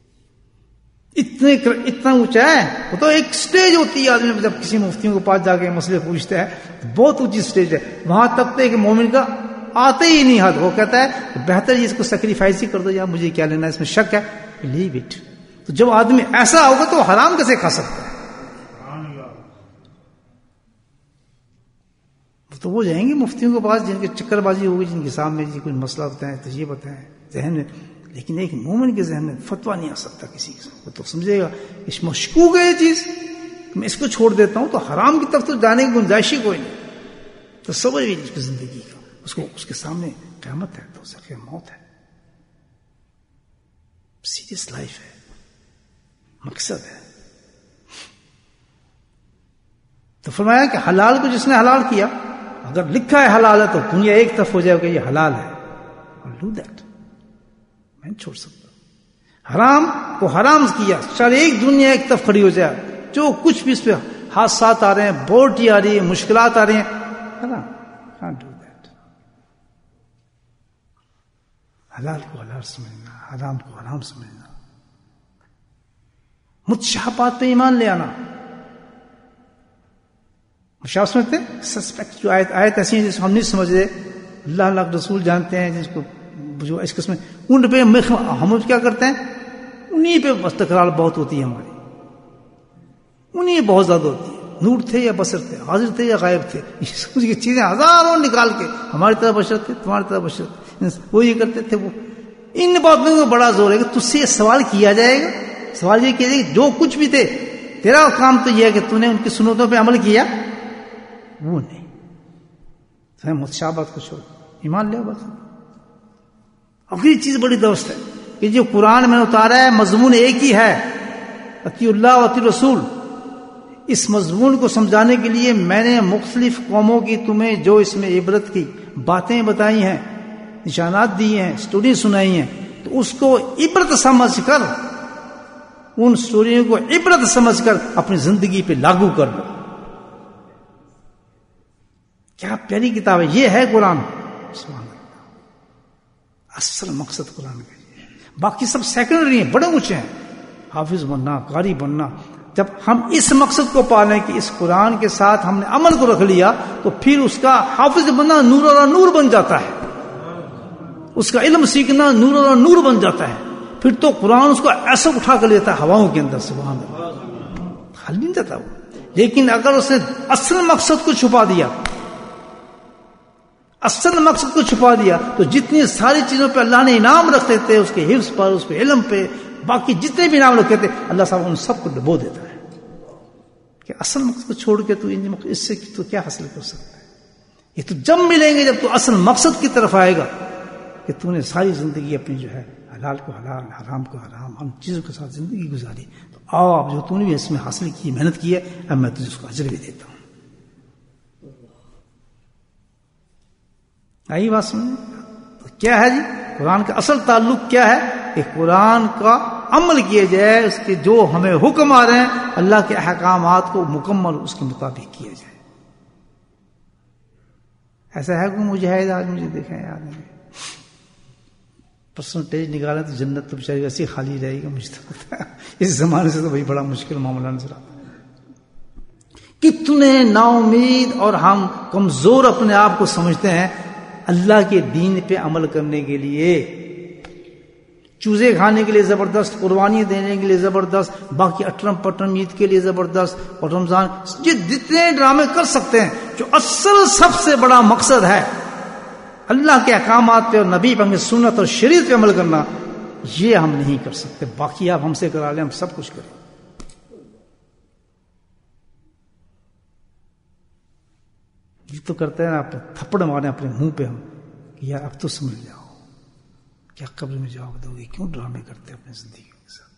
Speaker 1: اتنا اونچا ہے. وہ تو ایک سٹیج ہوتی ہے آدمی جب کسی مفتیوں کے پاس جا کے مسئلے پوچھتا ہے، بہت اونچی سٹیج ہے. وہاں تک تو ایک مومن کا آتے ہی نہیں حد. وہ کہتا ہے بہتر اس کو سیکریفائس ہی کر دو، یا مجھے کیا لینا، اس میں شک ہے، لیو اٹ. تو جب آدمی ایسا ہوگا تو حرام کیسے کھا سکتا ہے؟ تو وہ جائیں گے مفتیوں کے پاس جن کے چکر بازی ہوگی، جن کے سامنے جی کوئی مسئلہ بتائیں تو یہ بتائیں ذہن میں. لیکن ایک مومن کے ذہن میں فتویٰ نہیں آ سکتا کسی کے. وہ تو سمجھے گا اس مشکوک ہے یہ چیز، میں اس کو چھوڑ دیتا ہوں تو حرام کی طرف تو جانے کی گنجائش ہی کوئی نہیں. تو سمجھ بھی اس کی زندگی کا، اس کو اس کے سامنے قیامت ہے تو اسے موت ہے. سیریس لائف ہے، مقصد ہے. تو فرمایا کہ حلال کو جس نے حلال کیا، اگر لکھا ہے حلال ہے تو دنیا ایک طرف ہو جائے کہ یہ حلال ہے، اور ڈو دیٹ. میں نہیں چھوڑ سکتا. حرام کو حرام کیا، چاہے ایک دنیا ایک طرف کھڑی ہو جائے، جو کچھ بھی اس پہ حادثات آ رہے ہیں، بورٹی آ رہی ہے، مشکلات آ رہی ہیں، حرام. can't do that. حلال کو حلال سمجھنا، حرام کو حرام سمجھنا، متشابہات پہ ایمان لے آنا. مشابہت سمجھتے ہیں، سسپیکٹ جو آیت ایسی ہیں جس کو ہم نہیں سمجھ رہے، اللہ اللہ رسول جانتے ہیں، جس کو جو اس قسم ان پہ ہم کیا کرتے ہیں، انہی پہ تکرار بہت ہوتی ہے ہماری، انہی بہت زیادہ ہوتی ہے. نور تھے یا بصر تھے، حاضر تھے یا غائب تھے، یہ چیزیں ہزاروں نکال کے ہماری طرح بشر تھے، تمہاری طرح بشر تھے، وہ یہ کرتے تھے. وہ ان باتوں کو بڑا زور ہے کہ تجھ سے سوال کیا جائے گا. سوال یہ کیا جائے گا جو کچھ بھی تھے، تیرا کام تو یہ ہے کہ تو نے ان کی سنتوں پہ عمل کیا. وہ نہیں. متشابہات کو چھوڑ ایمان لے. بس آخری چیز بڑی درست ہے کہ جو قرآن میں اتارا ہے مضمون ایک ہی ہے، اطیع اللہ و اطیع رسول. اس مضمون کو سمجھانے کے لیے میں نے مختلف قوموں کی تمہیں جو اس میں عبرت کی باتیں بتائی ہیں، نشانات دیے ہیں، سٹوری سنائی ہیں، تو اس کو عبرت سمجھ کر، ان سٹوریوں کو عبرت سمجھ کر اپنی زندگی پہ لاگو کر دو. کیا پیاری کتاب ہے یہ ہے قرآن. اصل مقصد قرآن کا یہ ہے. باقی سب سیکنڈری ہیں، بڑے اونچے ہیں، حافظ بننا، قاری بننا. جب ہم اس مقصد کو پا لیں کہ اس قرآن کے ساتھ ہم نے عمل کو رکھ لیا، تو پھر اس کا حافظ بننا نور اور نور بن جاتا ہے، اس کا علم سیکھنا نور اور نور بن جاتا ہے. پھر تو قرآن اس کو ایسا اٹھا کر لیتا ہے ہواؤں کے اندر. سبحان اللہ، حل نہیں جاتا وہ. لیکن اگر اس نے اصل مقصد کو چھپا دیا، اصل مقصد کو چھپا دیا، تو جتنی ساری چیزوں پہ اللہ نے انعام رکھتے تھے، اس کے حفظ پر، اس پہ علم پہ، باقی جتنے بھی انعام رکھتے تھے، اللہ صاحب ان سب کو ڈبو دیتا ہے. کہ اصل مقصد کو چھوڑ کے تو اس سے تو کیا حاصل کر سکتا ہے؟ یہ تو جب ملیں گے جب تو اصل مقصد کی طرف آئے گا کہ تو نے ساری زندگی اپنی جو ہے حلال کو حلال، حرام کو حرام، ان چیزوں کے ساتھ زندگی گزاری. تو آپ جو تو نے بھی اس میں حاصل کی، محنت کی ہے، اب میں تجھے اس کو اجر بھی دیتا ہوں. آئی بات سمجھ؟ تو کیا ہے جی قرآن کا اصل تعلق کیا ہے؟ کہ قرآن کا عمل کیا جائے، اس کے جو ہمیں حکم آ رہے ہیں اللہ کے احکامات کو مکمل اس کے مطابق کیا جائے. ایسا ہے کوئی مجاہد آج مجھے دیکھیں یاد نہیں، پرسنٹیج نکالیں تو جنت تو بیچاری ویسے خالی رہے گا. مجھے تو پتا ہے اس زمانے سے تو بھائی بڑا مشکل معاملہ نظر آتا ہے. کتنے نا امید اور ہم کمزور اپنے آپ کو سمجھتے ہیں اللہ کے دین پہ عمل کرنے کے لیے. چوزے کھانے کے لیے زبردست، قربانی دینے کے لیے زبردست، باقی اٹرم پٹرم عید کے لیے زبردست، اور رمضان، یہ جتنے ڈرامے کر سکتے ہیں. جو اصل سب سے بڑا مقصد ہے اللہ کے احکامات پہ اور نبی پہ سنت اور شریعت پہ عمل کرنا، یہ ہم نہیں کر سکتے، باقی آپ ہم سے کرا لیں، ہم سب کچھ کریں. یہ تو کرتے ہیں آپ تھپڑ مارے اپنے منہ پہ ہم کہ یار اب تو سمجھ جاؤ، کیا قبر میں جواب دو گے؟ کیوں ڈرامے کرتے ہیں اپنی زندگی کے ساتھ؟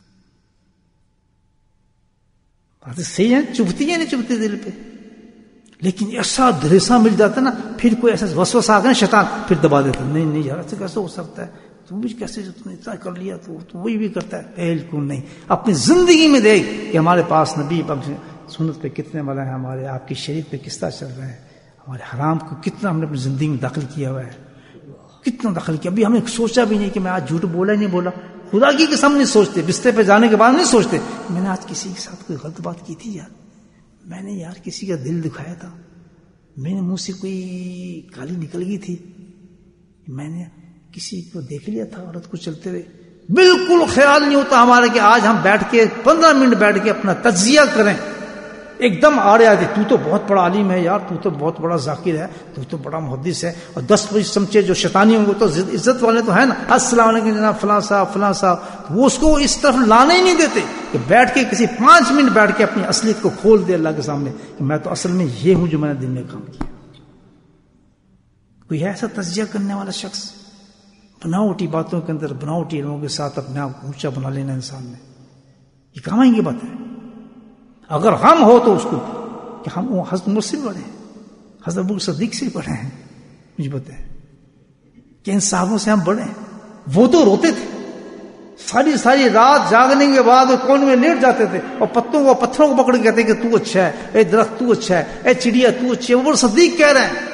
Speaker 1: باتیں صحیح ہیں، چبھتی ہیں نہیں چبھتی دل پہ، لیکن ایسا دھریسا مل جاتا نا، پھر کوئی ایسا وسوسہ آ گیا نا، شیطان پھر دبا دیتا، نہیں یار ایسے کیسے ہو سکتا ہے، تو بھی کیسے جو تم نے اتنا کر لیا تو وہی بھی کرتا ہے. بالکل نہیں. اپنی زندگی میں دیکھ کہ ہمارے پاس نبی پاک سنت پہ کتنے والا ہے، ہمارے آپ کی شریعت پہ کس طرح چل رہے ہیں، ہمارے حرام کو کتنا ہم نے اپنی زندگی میں داخل کیا ہوا ہے، کتنا داخل کیا. ابھی ہم نے سوچا بھی نہیں کہ میں آج جھوٹ بولا ہی نہیں بولا، خدا کی قسم نہیں سوچتے، بستر پہ جانے کے بعد نہیں سوچتے میں نے آج کسی کے ساتھ کوئی غلط بات کی تھی، یار میں نے یار کسی کا دل دکھایا تھا، میں نے منہ سے کوئی گالی نکل گئی تھی، میں نے کسی کو دیکھ لیا تھا عورت کو چلتے ہوئے. بالکل خیال نہیں ہوتا ہمارا کہ آج ہم بیٹھ کے 15 منٹ بیٹھ کے اپنا تجزیہ کریں. ایک دم آڑے آتے، تو تو بہت بڑا عالم ہے یار، تو تو بہت بڑا ذاکر ہے، تو بڑا محدث ہے، اور 10 چمچے جو شیطانی ہوں گے تو عزت والے تو ہیں نا، السلام علیکم جناب فلاں صاحب، وہ اس کو اس طرف لانے ہی نہیں دیتے کہ بیٹھ کے کسی 5 منٹ بیٹھ کے اپنی اصلیت کو کھول دے اللہ کے سامنے کہ میں تو اصل میں یہ ہوں جو میں نے دن میں کام کیا. کوئی ہے ایسا تجزیہ کرنے والا شخص؟ بناوٹی باتوں کے اندر، بناوٹی لوگوں کے ساتھ اپنے آپ کو اونچا بنا لینا انسان میں، یہ کام آئیں گے بات ہے. اگر ہم ہو تو اس کو کہ ہم حضرت عمر سے پڑھے ہیں، حضرت ابو بکر صدیق سے پڑھے ہیں، مجھے بتائیں کہ ان صحابوں سے ہم بڑھے ہیں. وہ تو روتے تھے، ساری رات جاگنے کے بعد وہ کون میں لیٹ جاتے تھے اور پتھروں کو پکڑ کے کہتے کہ تو اچھا ہے، اے درخت تو اچھا ہے، اے چڑیا تو اچھی ہے. ابو بکر صدیق کہہ رہے ہیں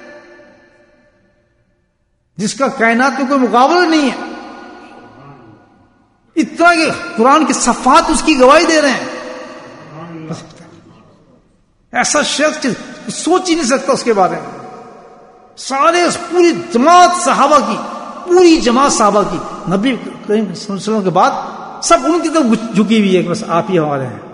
Speaker 1: جس کا کائنات میں کوئی مقابلہ نہیں ہے، اتنا کہ قرآن کی صفحات اس کی گواہی دے رہے ہیں. ایسا شخص سوچ ہی نہیں سکتا اس کے بارے میں. سارے پوری جماعت صحابہ کی نبی کریم صلی اللہ علیہ وسلم کے بعد سب ان کی طرف جھکی ہوئی ہے کہ بس آپ ہی ہمارے ہیں،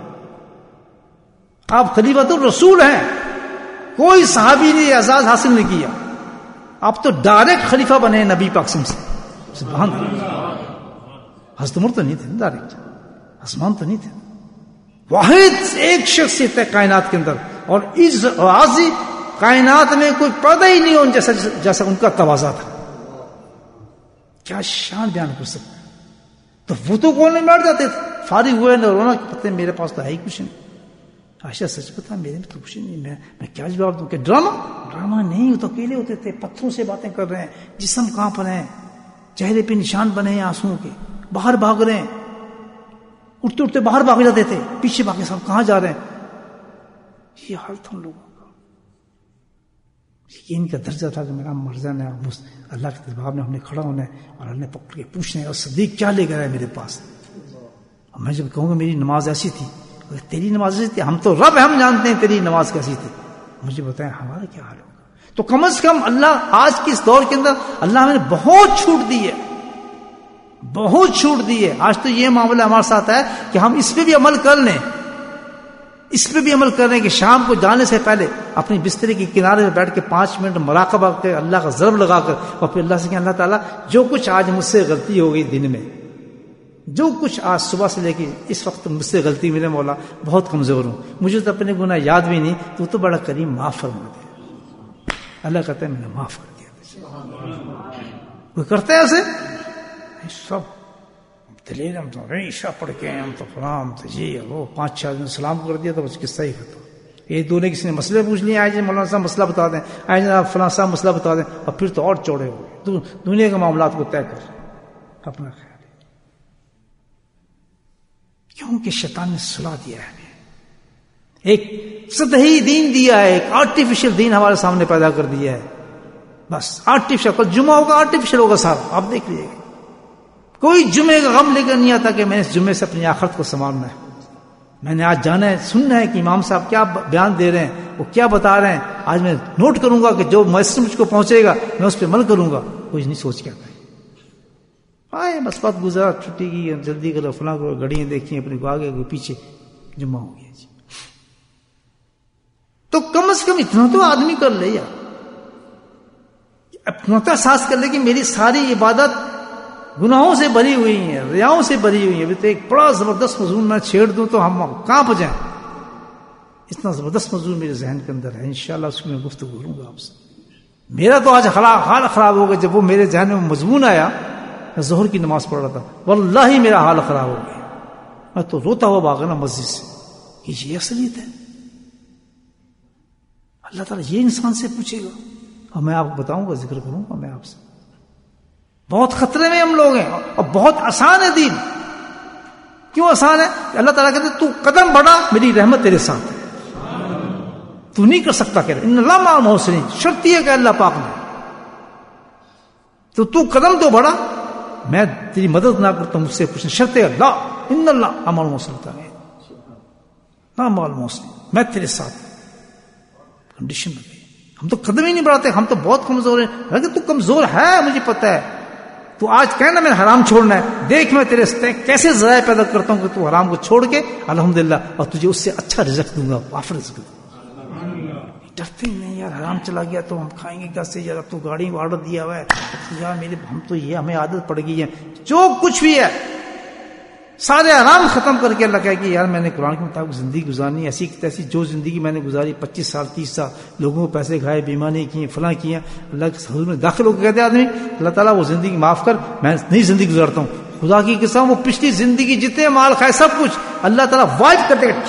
Speaker 1: آپ خلیفۃ الرسول ہیں. کوئی صحابی نے اعزاز حاصل نہیں کیا، آپ تو ڈائریکٹ خلیفہ بنے نبی پاک سے. سبحان اللہ. حضرت عمر تو نہیں تھے ڈائریکٹ، عثمان تو نہیں تھے، واحد ایک شخصیت ہے کائنات کے اندر، اور اس عاضی کائنات میں کوئی پیدا ہی نہیں ہو جیسا ان کا تواضع تھا. کیا شان بیان کر سکتے. تو وہ تو کون میں بیٹھ جاتے تھے، فارغ ہوئے نہ رونا کہ پتہ میرے پاس تو ہے ہی کچھ نہیں. عائشہ سچ بتا میرے میں تو کچھ نہیں، میں کیا جواب دوں؟ کہ ڈرامہ نہیں، تو اکیلے ہوتے تھے، پتھروں سے باتیں کر رہے ہیں، جسم کہاں پر ہیں، چہرے پہ نشان بنے ہیں آنسوؤں کے، باہر بھاگ رہے ہیں، اٹھتے اٹھتے باہر بھاگ جاتے تھے، پیچھے بھاگے صاحب کہاں جا رہے ہیں. یہ حال تھا ان لوگوں کا. یہ ان کا درجہ تھا کہ میرا مرزا ہے، اللہ کے دربار میں ہم نے کھڑا ہونا ہے اور اللہ نے پکڑ کے پوچھنا ہے اور صدیق کیا لے کر آئے میرے پاس. اور میں جب کہوں گا میری نماز ایسی تھی، تیری نماز ایسی تھی، ہم تو رب ہم جانتے ہیں تیری نماز کیسی تھی، مجھے بتائیں ہمارا کیا حال ہوگا. تو کم از کم اللہ آج کے اس دور کے اندر اللہ نے بہت چھوٹ دی ہے، بہت چھوٹ دی ہے. آج تو یہ معاملہ ہمارے ساتھ ہے کہ ہم اس پہ بھی عمل کر لیں، اس پہ بھی عمل کر رہے ہیں کہ شام کو جانے سے پہلے اپنی بستر کے کنارے میں بیٹھ کے 5 منٹ مراقبہ کر اللہ کا ضرب لگا کر اور پھر اللہ سے کہ اللہ تعالیٰ جو کچھ آج مجھ سے غلطی ہو گئی دن میں، جو کچھ آج صبح سے لے کے اس وقت مجھ سے غلطی، میرے مولا بہت کمزور ہوں، مجھے تو اپنے گناہ یاد بھی نہیں، تو بڑا کریم معاف فرما دے. اللہ کہتا ہے میں نے معاف کر دیا. کوئی کرتا ہے ایسے؟ سب دلیل ہم تو عشاء پڑھ کے ہم تو فلاں تو جی وہ 5-6 دن سلام کر دیا تو بس قصہ ہی ختم. ایک دو نے کسی نے مسئلے پوچھ لیے، آئے جی مولانا صاحب مسئلہ بتا دیں، آئے جناب فلاں صاحب مسئلہ بتا دیں، اور پھر تو اور چوڑے ہو گئے. دنیا کے معاملات کو طے کر اپنا خیال ہے. کیونکہ شیطان نے صلاح دیا ہے ہمیں، ایک سطحی دین دیا ہے، ایک آرٹیفیشل دین ہمارے سامنے پیدا کر دیا ہے. بس آرٹیفیشل، کل جمعہ ہوگا آرٹیفیشل ہوگا صاحب، آپ دیکھ لیجیے گا. کوئی جمعے کا غم لے کر نہیں آتا کہ میں اس جمعے سے اپنی آخرت کو سنوارنا ہے، میں نے آج جانا ہے، سننا ہے کہ امام صاحب کیا بیان دے رہے ہیں، وہ کیا بتا رہے ہیں. آج میں نوٹ کروں گا کہ جو میسر مجھ کو پہنچے گا میں اس پہ عمل کروں گا. کوئی نہیں سوچ کے آتا ہے، آئے بس وقت گزرا، چھٹی کی، جلدی کرو، فلاں کرو، گھڑیاں دیکھیں اپنی کو، آگے کوئی پیچھے، جمعہ ہو گیا جی. تو کم از کم اتنا تو آدمی کر لے یار، اپنا تو احساس کر لے کہ میری ساری عبادت گناہوں سے بری ہوئی ہیں، ریاؤں سے بری ہوئی ہیں. ابھی تو ایک بڑا زبردست مضمون میں چھیڑ دوں تو ہم کانپ جائیں. اتنا زبردست مضمون میرے ذہن کے اندر ہے، انشاءاللہ اس کی میں گفتگو کروں گا آپ سے. میرا تو آج حال خراب ہو گیا جب وہ میرے ذہن میں مضمون آیا. میں ظہر کی نماز پڑھ رہا تھا، واللہ میرا حال خراب ہو گیا. میں تو روتا ہوا بھاگا نا مسجد سے کہ یہ اصلیت ہے. اللہ تعالیٰ یہ انسان سے پوچھے گا؟ اور میں آپ کو بتاؤں گا، ذکر کروں گا میں آپ سے. بہت خطرے میں ہم لوگ ہیں اور بہت آسان ہے دین. کیوں آسان ہے؟ کہ اللہ تعالیٰ کہتے تو قدم بڑھا، میری رحمت تیرے ساتھ ہے. تو نہیں کر سکتا کہ ان اللہ مع المحسنین، شرط یہ ہے کہ اللہ پاک نے تو قدم تو بڑھا، میں تیری مدد نہ کرتا ہوں، مجھ سے پوچھنا. شرط ہے اللہ ان اللہ مع المحسنین، لا مع المحسنین، میں تیرے ساتھ. کنڈیشن بن گئی. ہم تو قدم ہی نہیں بڑھاتے، ہم تو بہت کمزور ہیں. لیکن تو کمزور ہے مجھے پتہ ہے. تو آج کہنا میں حرام چھوڑنا ہے، دیکھ میں تیرے کیسے ذرائع پیدا کرتا ہوں کہ تو حرام کو چھوڑ کے الحمدللہ اور تجھے اس سے اچھا رزق دوں گا، وافر رزق دوں گا. ڈرتے ہی نہیں یار، حرام چلا گیا تو ہم کھائیں گے کیسے یار؟ اب تو گاڑی میں آرڈر دیا ہوا ہے یار، ہم تو یہ ہمیں عادت پڑ گئی ہے. جو کچھ بھی ہے سارے حرام ختم کر کے اللہ کہے کہ یار میں نے قرآن کے مطابق زندگی گزارنی، ایسی تیسی جو زندگی میں نے گزاری 25 سال 30 سال، لوگوں کو پیسے کھائے، بیمانی کی، فلاں کیا، اللہ کے حضور میں داخل ہو کے کہتے آدمی اللہ تعالیٰ وہ زندگی معاف کر، میں نئی زندگی گزارتا ہوں. خدا کی قسم وہ پچھلی زندگی جتنے مال کھائے سب کچھ اللہ تعالیٰ وائپ کر دے گا.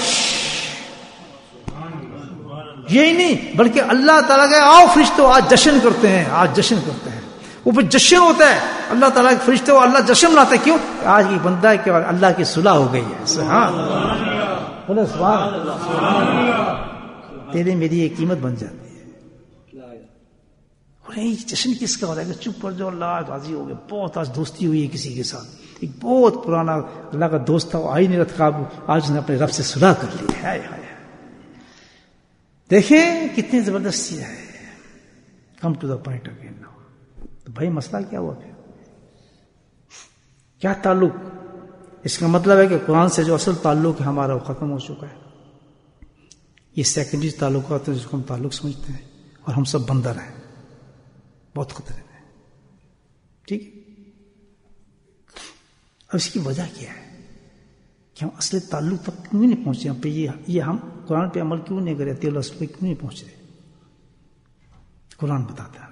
Speaker 1: یہی نہیں بلکہ اللہ تعالیٰ کہ آؤ فرشتوں آج جشن کرتے ہیں، آج جشن کرتے ہیں. وہ پھر جشن ہوتا ہے، اللہ تعالیٰ کے فرشتے اللہ جشن مناتے ہیں. کیوں؟ آج کی بندہ ہے کہ اللہ کی صلح ہو گئی ہے. سبحان اللہ، تیرے میری یہ قیمت بن جاتی ہے. اور یہ جشن کس کا ہو رہا ہے کہ چپ پر جو اللہ راضی ہو گیا. بہت آج دوستی ہوئی ہے کسی کے ساتھ، ایک بہت پرانا اللہ کا دوست تھا، وہ آ ہی نہیں رہا تھا، آج نے اپنے رب سے صلح کر لی ہے. دیکھیں کتنی زبردستی ہے. Come to the point again. تو بھائی مسئلہ کیا ہوا پھر؟ کیا تعلق؟ اس کا مطلب ہے کہ قرآن سے جو اصل تعلق ہے ہمارا وہ ختم ہو چکا ہے. یہ سیکنڈری تعلقات ہیں جس کو ہم تعلق سمجھتے ہیں، اور ہم سب بندر ہیں، بہت خطرے میں. ٹھیک ہے؟ اب اس کی وجہ کیا ہے کہ ہم اصل تعلق تک کیوں نہیں پہنچے؟ ہم پہ یہ ہم قرآن پہ عمل کیوں نہیں کرے؟ اللہ پہ کیوں نہیں پہنچ رہے؟ قرآن بتاتا ہے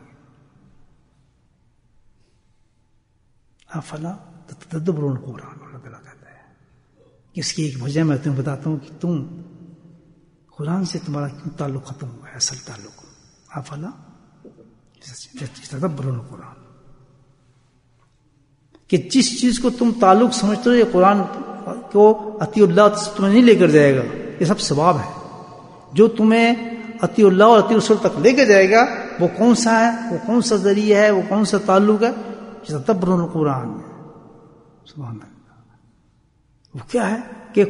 Speaker 1: افلا تدبرون القرآن. اللہ تعالیٰ کہتا ہے اس کی ایک وجہ میں تمہیں بتاتا ہوں کہ تم قرآن سے تمہارا کیوں تعلق ختم ہوا ہے. اصل تعلق افلا تدبرون القرآن، کہ جس چیز کو تم تعلق سمجھتے ہو یہ قرآن کو اطیع اللہ سے تمہیں نہیں لے کر جائے گا. یہ سب ثواب ہے. جو تمہیں اطیع اللہ اور اطیع رسول تک لے کے جائے گا وہ کون سا ہے؟ وہ کون سا ذریعہ ہے؟ وہ کون سا تعلق ہے؟ تدبرون القرآن. سبحان اللہ. وہ کیا ہے کہ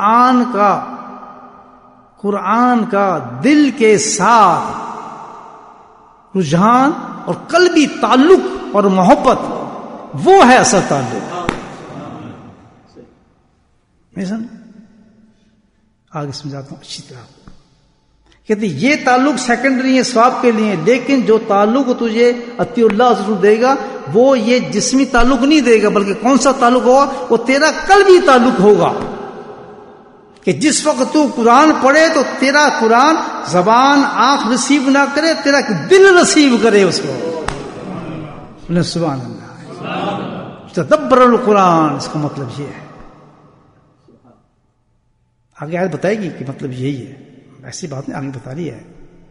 Speaker 1: قرآن کا دل کے ساتھ رجحان اور قلبی تعلق اور محبت، وہ ہے اصل تعلق. آگے سمجھاتا ہوں اچھی طرح. کہتے یہ تعلق سیکنڈری ہے ثواب کے لیے، لیکن جو تعلق تجھے اطیع اللہ ضرور دے گا وہ یہ جسمی تعلق نہیں دے گا، بلکہ کون سا تعلق ہوگا؟ وہ تیرا قلبی تعلق ہوگا. کہ جس وقت تو قرآن پڑھے تو تیرا قرآن زبان آنکھ ریسیو نہ کرے، تیرا دل ریسیو کرے اس کو. سبحان اللہ. تدبر القرآن، اس کا مطلب یہ ہے. آگے آیت بتائے گی کہ مطلب یہی ہے، ایسی بات نہیں، آگے بتا رہی ہے.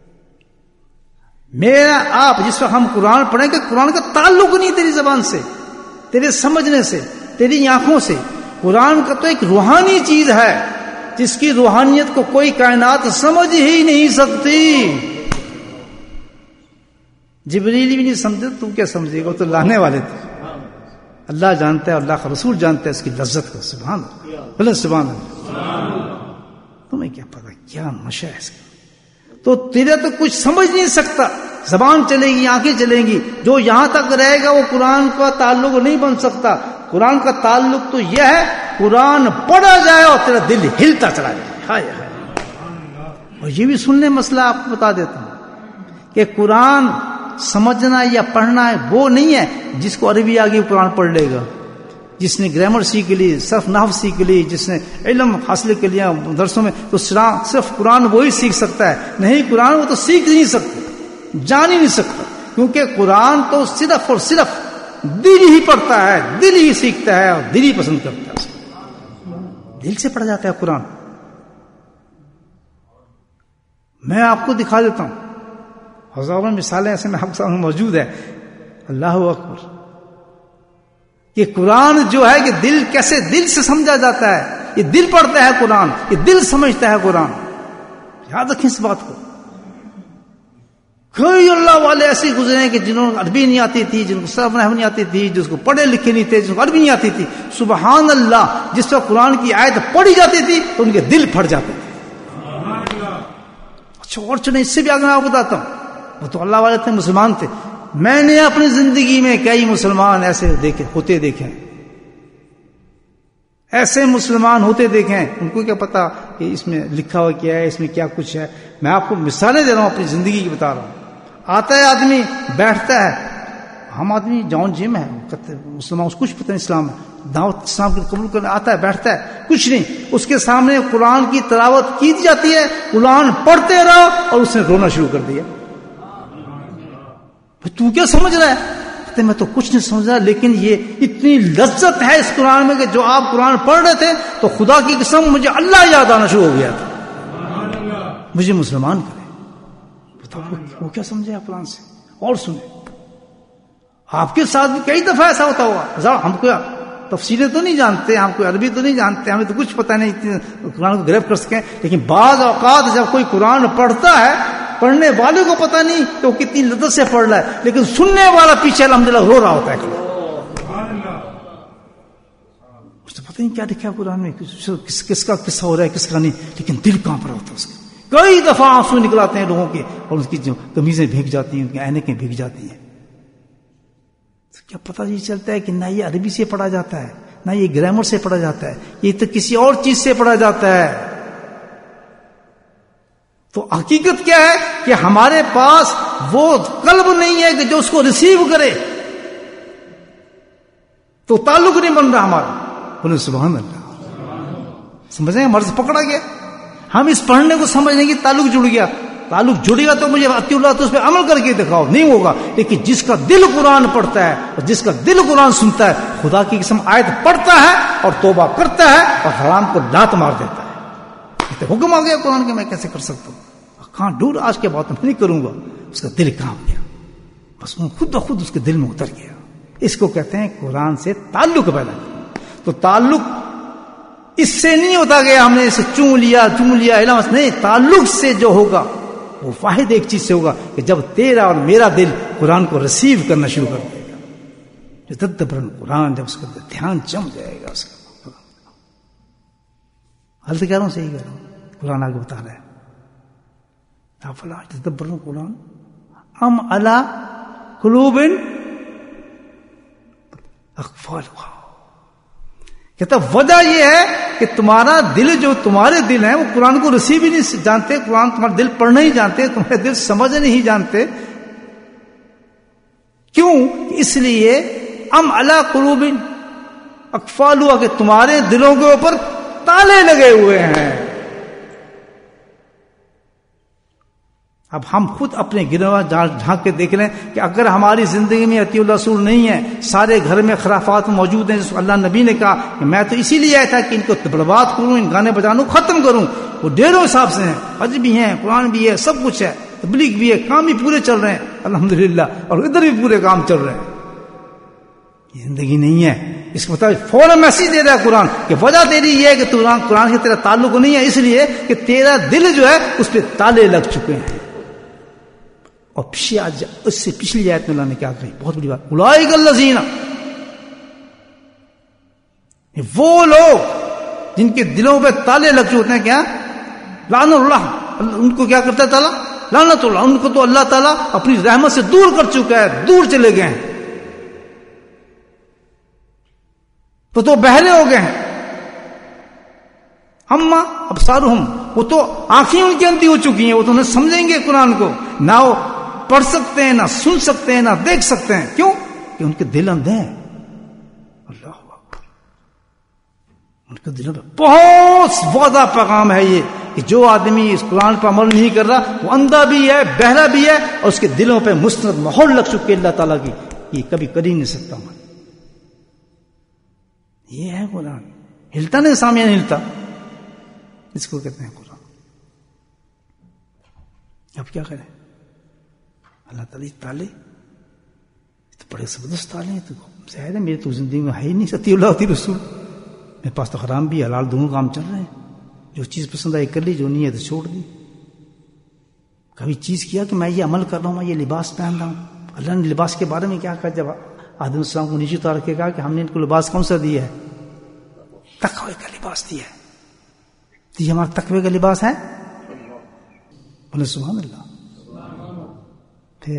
Speaker 1: میرا آپ جس وقت ہم قرآن پڑھیں گے، قرآن کا تعلق نہیں تیری زبان سے، تیرے سمجھنے سے، تیری آنکھوں سے. قرآن کا تو ایک روحانی چیز ہے جس کی روحانیت کو کوئی کائنات سمجھ ہی نہیں سکتی. جبریل بھی نہیں سمجھے تو کیا سمجھے گا؟ وہ تو لانے والے تھے. اللہ جانتا ہے، اللہ کا رسول جانتا ہے اس کی لذت کو. سبحان اللہ، بولے سبحان اللہ. تمہیں کیا پتا کیا نشہ ہے اس کا؟ تو تیرے تو کچھ سمجھ نہیں سکتا. زبان چلے گی، آنکھیں چلیں گی، جو یہاں تک رہے گا وہ قرآن کا تعلق نہیں بن سکتا. قرآن کا تعلق تو یہ ہے قرآن پڑھا جائے اور تیرا دل ہلتا چلا جائے. ہائے ہائے. اور یہ بھی سننے مسئلہ آپ کو بتا دیتا ہوں کہ قرآن سمجھنا یا پڑھنا ہے وہ نہیں ہے جس کو عربی آگے قرآن پڑھ لے گا، جس نے گرامر سیکھ لی، صرف نحو سیکھ لی، جس نے علم حاصل کر لیا درسوں میں، تو صرف قرآن وہی سیکھ سکتا ہے. نہیں، قرآن وہ تو سیکھ نہیں سکتا، جان ہی نہیں سکتا، کیونکہ قرآن تو صرف اور صرف دل ہی پڑھتا ہے، دل ہی سیکھتا ہے اور دل ہی پسند کرتا ہے. دل سے پڑھا جاتا ہے قرآن. میں آپ کو دکھا دیتا ہوں، ہزاروں مثالیں ایسے میں آپ کے سامنے موجود ہے. اللہ اکبر. یہ قرآن جو ہے کہ دل کیسے دل سے سمجھا جاتا ہے. یہ دل پڑھتا ہے قرآن، یہ دل سمجھتا ہے قرآن. یاد رکھیں اس بات کو. کئی اللہ والے ایسے گزرے ہیں کہ جنہوں کو عربی نہیں آتی تھی، جن کو صرف نحو نہیں آتی تھی، جس کو پڑھے لکھے نہیں تھے، جن کو عربی نہیں آتی تھی. سبحان اللہ، جس وقت قرآن کی آیت پڑھی جاتی تھی تو ان کے دل پھٹ جاتے تھے. اچھا، اور چلیں اس سے بھی آگے میں آپ کو بتاتا ہوں. وہ تو اللہ والے تھے، مسلمان تھے. میں نے اپنی زندگی میں کئی مسلمان ایسے ہوتے دیکھے، ایسے مسلمان ہوتے دیکھے. ان کو کیا پتا کہ اس میں لکھا ہوا کیا ہے، اس میں کیا کچھ ہے. میں آپ کو مثالیں دے رہا ہوں، اپنی زندگی کی بتا رہا ہوں. آتا ہے آدمی، بیٹھتا ہے. ہم آدمی جاؤں جم ہے، مسلمان اس کچھ پتہ نہیں اسلام ہے، دعوت اسلام کو قبول کرنے آتا ہے، بیٹھتا ہے، کچھ نہیں. اس کے سامنے قرآن کی تلاوت کی جاتی ہے، قرآن پڑھتے رہو اور اس نے رونا شروع کر دیا. تو کیا سمجھ رہا ہے؟ کہتے میں تو کچھ نہیں سمجھ رہا، لیکن یہ اتنی لذت ہے اس قرآن میں کہ جو آپ قرآن پڑھ رہے تھے تو خدا کی قسم مجھے اللہ یاد آنا شروع ہو گیا تھا. مجھے مسلمان کرے. وہ کیا سمجھے قرآن سے؟ اور سنیں، آپ کے ساتھ بھی کئی دفعہ ایسا ہوتا ہوا. ہم کو تفصیلیں تو نہیں جانتے، ہم کوئی عربی تو نہیں جانتے، ہمیں تو کچھ پتہ نہیں قرآن کو گرفت کر سکیں. لیکن بعض اوقات جب کوئی قرآن پڑھتا ہے، پڑھنے والے کو پتہ نہیں کہ وہ کتنی لذت سے پڑھ رہا ہے، لیکن سننے والا پیچھے الحمدللہ رو رہا ہوتا ہے. مجھے پتہ نہیں کیا لکھا ہے قرآن میں، کس کا قصہ ہو رہا ہے، کس کا نہیں، لیکن دل کانپ رہا ہوتا ہے اس کا. کئی دفعہ آنسو نکل آتے ہیں لوگوں کے، اور اس کی جو قمیضیں بھیگ جاتی ہیں، ان کی عینکیں بھیگ جاتی ہیں. کیا پتہ یہ چلتا ہے کہ نہ یہ عربی سے پڑھا جاتا ہے، نہ یہ گرامر سے پڑھا جاتا ہے، یہ تو کسی اور چیز سے پڑھا جاتا ہے. تو حقیقت کیا ہے کہ ہمارے پاس وہ قلب نہیں ہے کہ جو اس کو ریسیو کرے، تو تعلق نہیں بن رہا ہمارا. بولے سبحان اللہ. سمجھیں، مرض پکڑا گیا. ہم اس پڑھنے کو سمجھنے کی تعلق جڑ گیا. تعلق جڑے گا تو مجھے اطیع اللہ تو اس پہ عمل کر کے دکھاؤ، نہیں ہوگا. لیکن جس کا دل قرآن پڑھتا ہے اور جس کا دل قرآن سنتا ہے، خدا کی قسم آیت پڑھتا ہے اور توبہ کرتا ہے اور حرام کو لات مار دیتا ہے. حکم آ گیا قرآن کے، میں کیسے کر سکتا ہوں؟ کہاں دور آج کے بات میں نہیں کروں گا. اس کا دل کانپ گیا، بس وہ خود بخود اس کے دل میں اتر گیا. اس کو کہتے ہیں قرآن سے تعلق پیدا کیا. تو تعلق اس سے نہیں ہوتا کہ ہم نے اسے چون لیا نہیں. تعلق سے جو ہوگا وہ واحد ایک چیز سے ہوگا کہ جب تیرا اور میرا دل قرآن کو ریسیو کرنا شروع کر دے گا. جو تدبر قرآن، جب اس کا دھیان جم جائے گا اس کا. حل کہہ رہا ہوں، صحیح کہہ رہا ہوں. قرآن آگے بتا رہا ہے، افلا تدبرون قرآن ام علی قلوب اقفالها. کہتا وجہ یہ ہے کہ تمہارا دل، جو تمہارے دل ہیں، وہ قرآن کو ریسیو ہی نہیں جانتے، قرآن تمہارا دل پڑھنا ہی جانتے، تمہارے دل سمجھ نہیں جانتے. کیوں؟ اس لیے ام علی قلوب اقفالها، کہ تمہارے دلوں کے اوپر تالے لگے ہوئے ہیں. اب ہم خود اپنے گروہ جھانک کے دیکھ لیں کہ اگر ہماری زندگی میں اطیع اللہ رسول نہیں ہے، سارے گھر میں خرافات موجود ہیں، جس کو اللہ نبی نے کہا کہ میں تو اسی لیے آیا تھا کہ ان کو برباد کروں، ان گانے بجانوں ختم کروں. وہ ڈیروں حساب سے ہیں، حج بھی ہیں، قرآن بھی ہے، سب کچھ ہے، تبلیغ بھی ہے، کام بھی پورے چل رہے ہیں الحمدللہ، اور ادھر بھی پورے کام چل رہے ہیں. یہ زندگی نہیں ہے. اس کو مطابق فوراً میسج دے رہا ہے قرآن کہ وجہ تیری یہ ہے کہ قرآن سے تیرا تعلق نہیں ہے، اس لیے کہ تیرا دل جو ہے اس پہ تالے لگ چکے ہیں. اور اس سے پچھلی آیت میں اللہ نے کیا کہی، بہت بڑی بات، اولئک الذین، وہ لوگ جن کے دلوں پہ تالے لگ چکے ہیں، کیا لعن اللہ، ان کو کیا کرتا ہے تعالیٰ؟ لعنت اللہ. ان کو تو اللہ تعالیٰ اپنی رحمت سے دور کر چکا ہے، دور چلے گئے ہیں، تو بہرے ہو گئے ہیں. اما ابصارہم، وہ تو آنکھیں ان کی اندھی ہو چکی ہیں، وہ تو نہ سمجھیں گے قرآن کو، نہ وہ پڑھ سکتے ہیں، نہ سن سکتے ہیں، نہ دیکھ سکتے ہیں. کیوں؟ کہ ان کے دل اندھے ہیں. اللہ اکبر. ان کے دلوں میں بہت واضح پیغام ہے یہ کہ جو آدمی اس قرآن پر عمل نہیں کر رہا وہ اندھا بھی ہے، بہرا بھی ہے، اور اس کے دلوں پہ مستند مہر لگ چکی ہے اللہ تعالیٰ کی. یہ کبھی کر ہی نہیں سکتا میں. یہ ہے قرآن. ہلتا نہیں، سامنے نہیں ہلتا، اس کو کہتے ہیں قرآن. اب کیا کریں؟ اللہ تعالیٰ تالے تو بڑے زبردست تالے ہیں. تو ظاہر ہے میری تو زندگی میں ہے ہی نہیں ستی اللہ ہوتی رسول. میرے پاس تو حرام بھی حلال دونوں کام چل رہے ہیں. جو چیز پسند آئی کر لی، جو نہیں ہے تو چھوڑ دی. کبھی چیز کیا کہ میں یہ عمل کر رہا ہوں، میں یہ لباس پہن رہا ہوں. اللہ نے لباس کے بارے میں کیا کہا؟ جب آدم السلام کو نیچے اتار کے کہا کہ ہم نے ان کو لباس کون سا دیا ہے؟ تقوی کا لباس دیا ہے. تو یہ ہمارا تقوی کا لباس ہے. بولے سبحان اللہ. پھر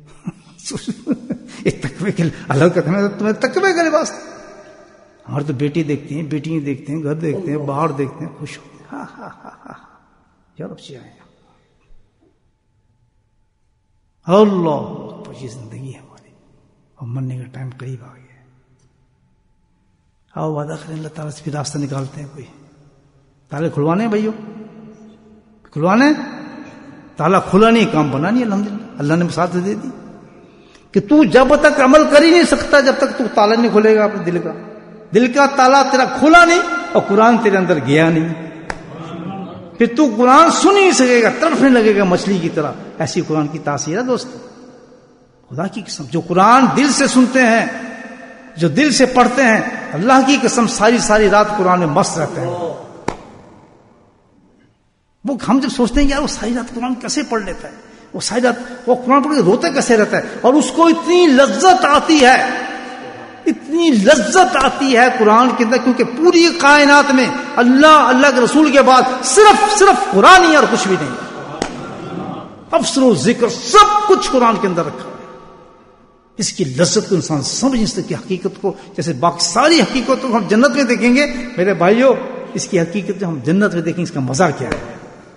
Speaker 1: یہ تقوی کے اللہ کا تمہیں تقوی کا لباس. ہمارے تو بیٹی دیکھتے ہیں، بیٹیاں دیکھتے ہیں، گھر دیکھتے ہیں، باہر دیکھتے ہیں، خوش ہوتے ہیں. ہاں ہاں ہاں ہاں یار اب سے آئے اللہ. یہ زندگی ہے ہماری، اور مرنے کا ٹائم قریب آ گیا ہے. آؤ وعدہ کریں اللہ تعالیٰ سے بھی راستہ نکالتے ہیں. کوئی تالے کھلوانے ہیں بھائیو، کھلوانے. تالا کھلا نہیں، کام بنا نہیں. الحمدللہ اللہ نے مثال دے دی کہ تو جب تک عمل کر ہی نہیں سکتا جب تک تو تالا نہیں کھلے گا اپنے دل کا. دل کا تالا تیرا کھلا نہیں اور قرآن تیرے اندر گیا نہیں، پھر تو قرآن سن ہی سکے گا، تڑپنے لگے گا مچھلی کی طرح. ایسی قرآن کی تاثیر ہے دوست. خدا کی قسم جو قرآن دل سے سنتے ہیں، جو دل سے پڑھتے ہیں، اللہ کی قسم ساری ساری رات قرآن میں مست رہتے ہیں. وہ ہم جب سوچتے ہیں یار وہ ساری رات قرآن کیسے پڑھ لیتا ہے، وہ ساری رات وہ قرآن پڑھ کے روتے کیسے رہتا ہے، اور اس کو اتنی لذت آتی ہے، اتنی لذت آتی ہے قرآن کے اندر، کیونکہ پوری کائنات میں اللہ کے رسول کے بعد صرف قرآن ہی اور کچھ بھی نہیں. افسر و ذکر سب کچھ قرآن کے اندر رکھا ہے. اس کی لذت کو انسان سمجھ نہیں سکتی. حقیقت کو جیسے باقی ساری حقیقت کو ہم جنت میں دیکھیں گے میرے بھائیوں، اس کی حقیقت جو ہم جنت میں دیکھیں اس کا مزہ کیا ہے.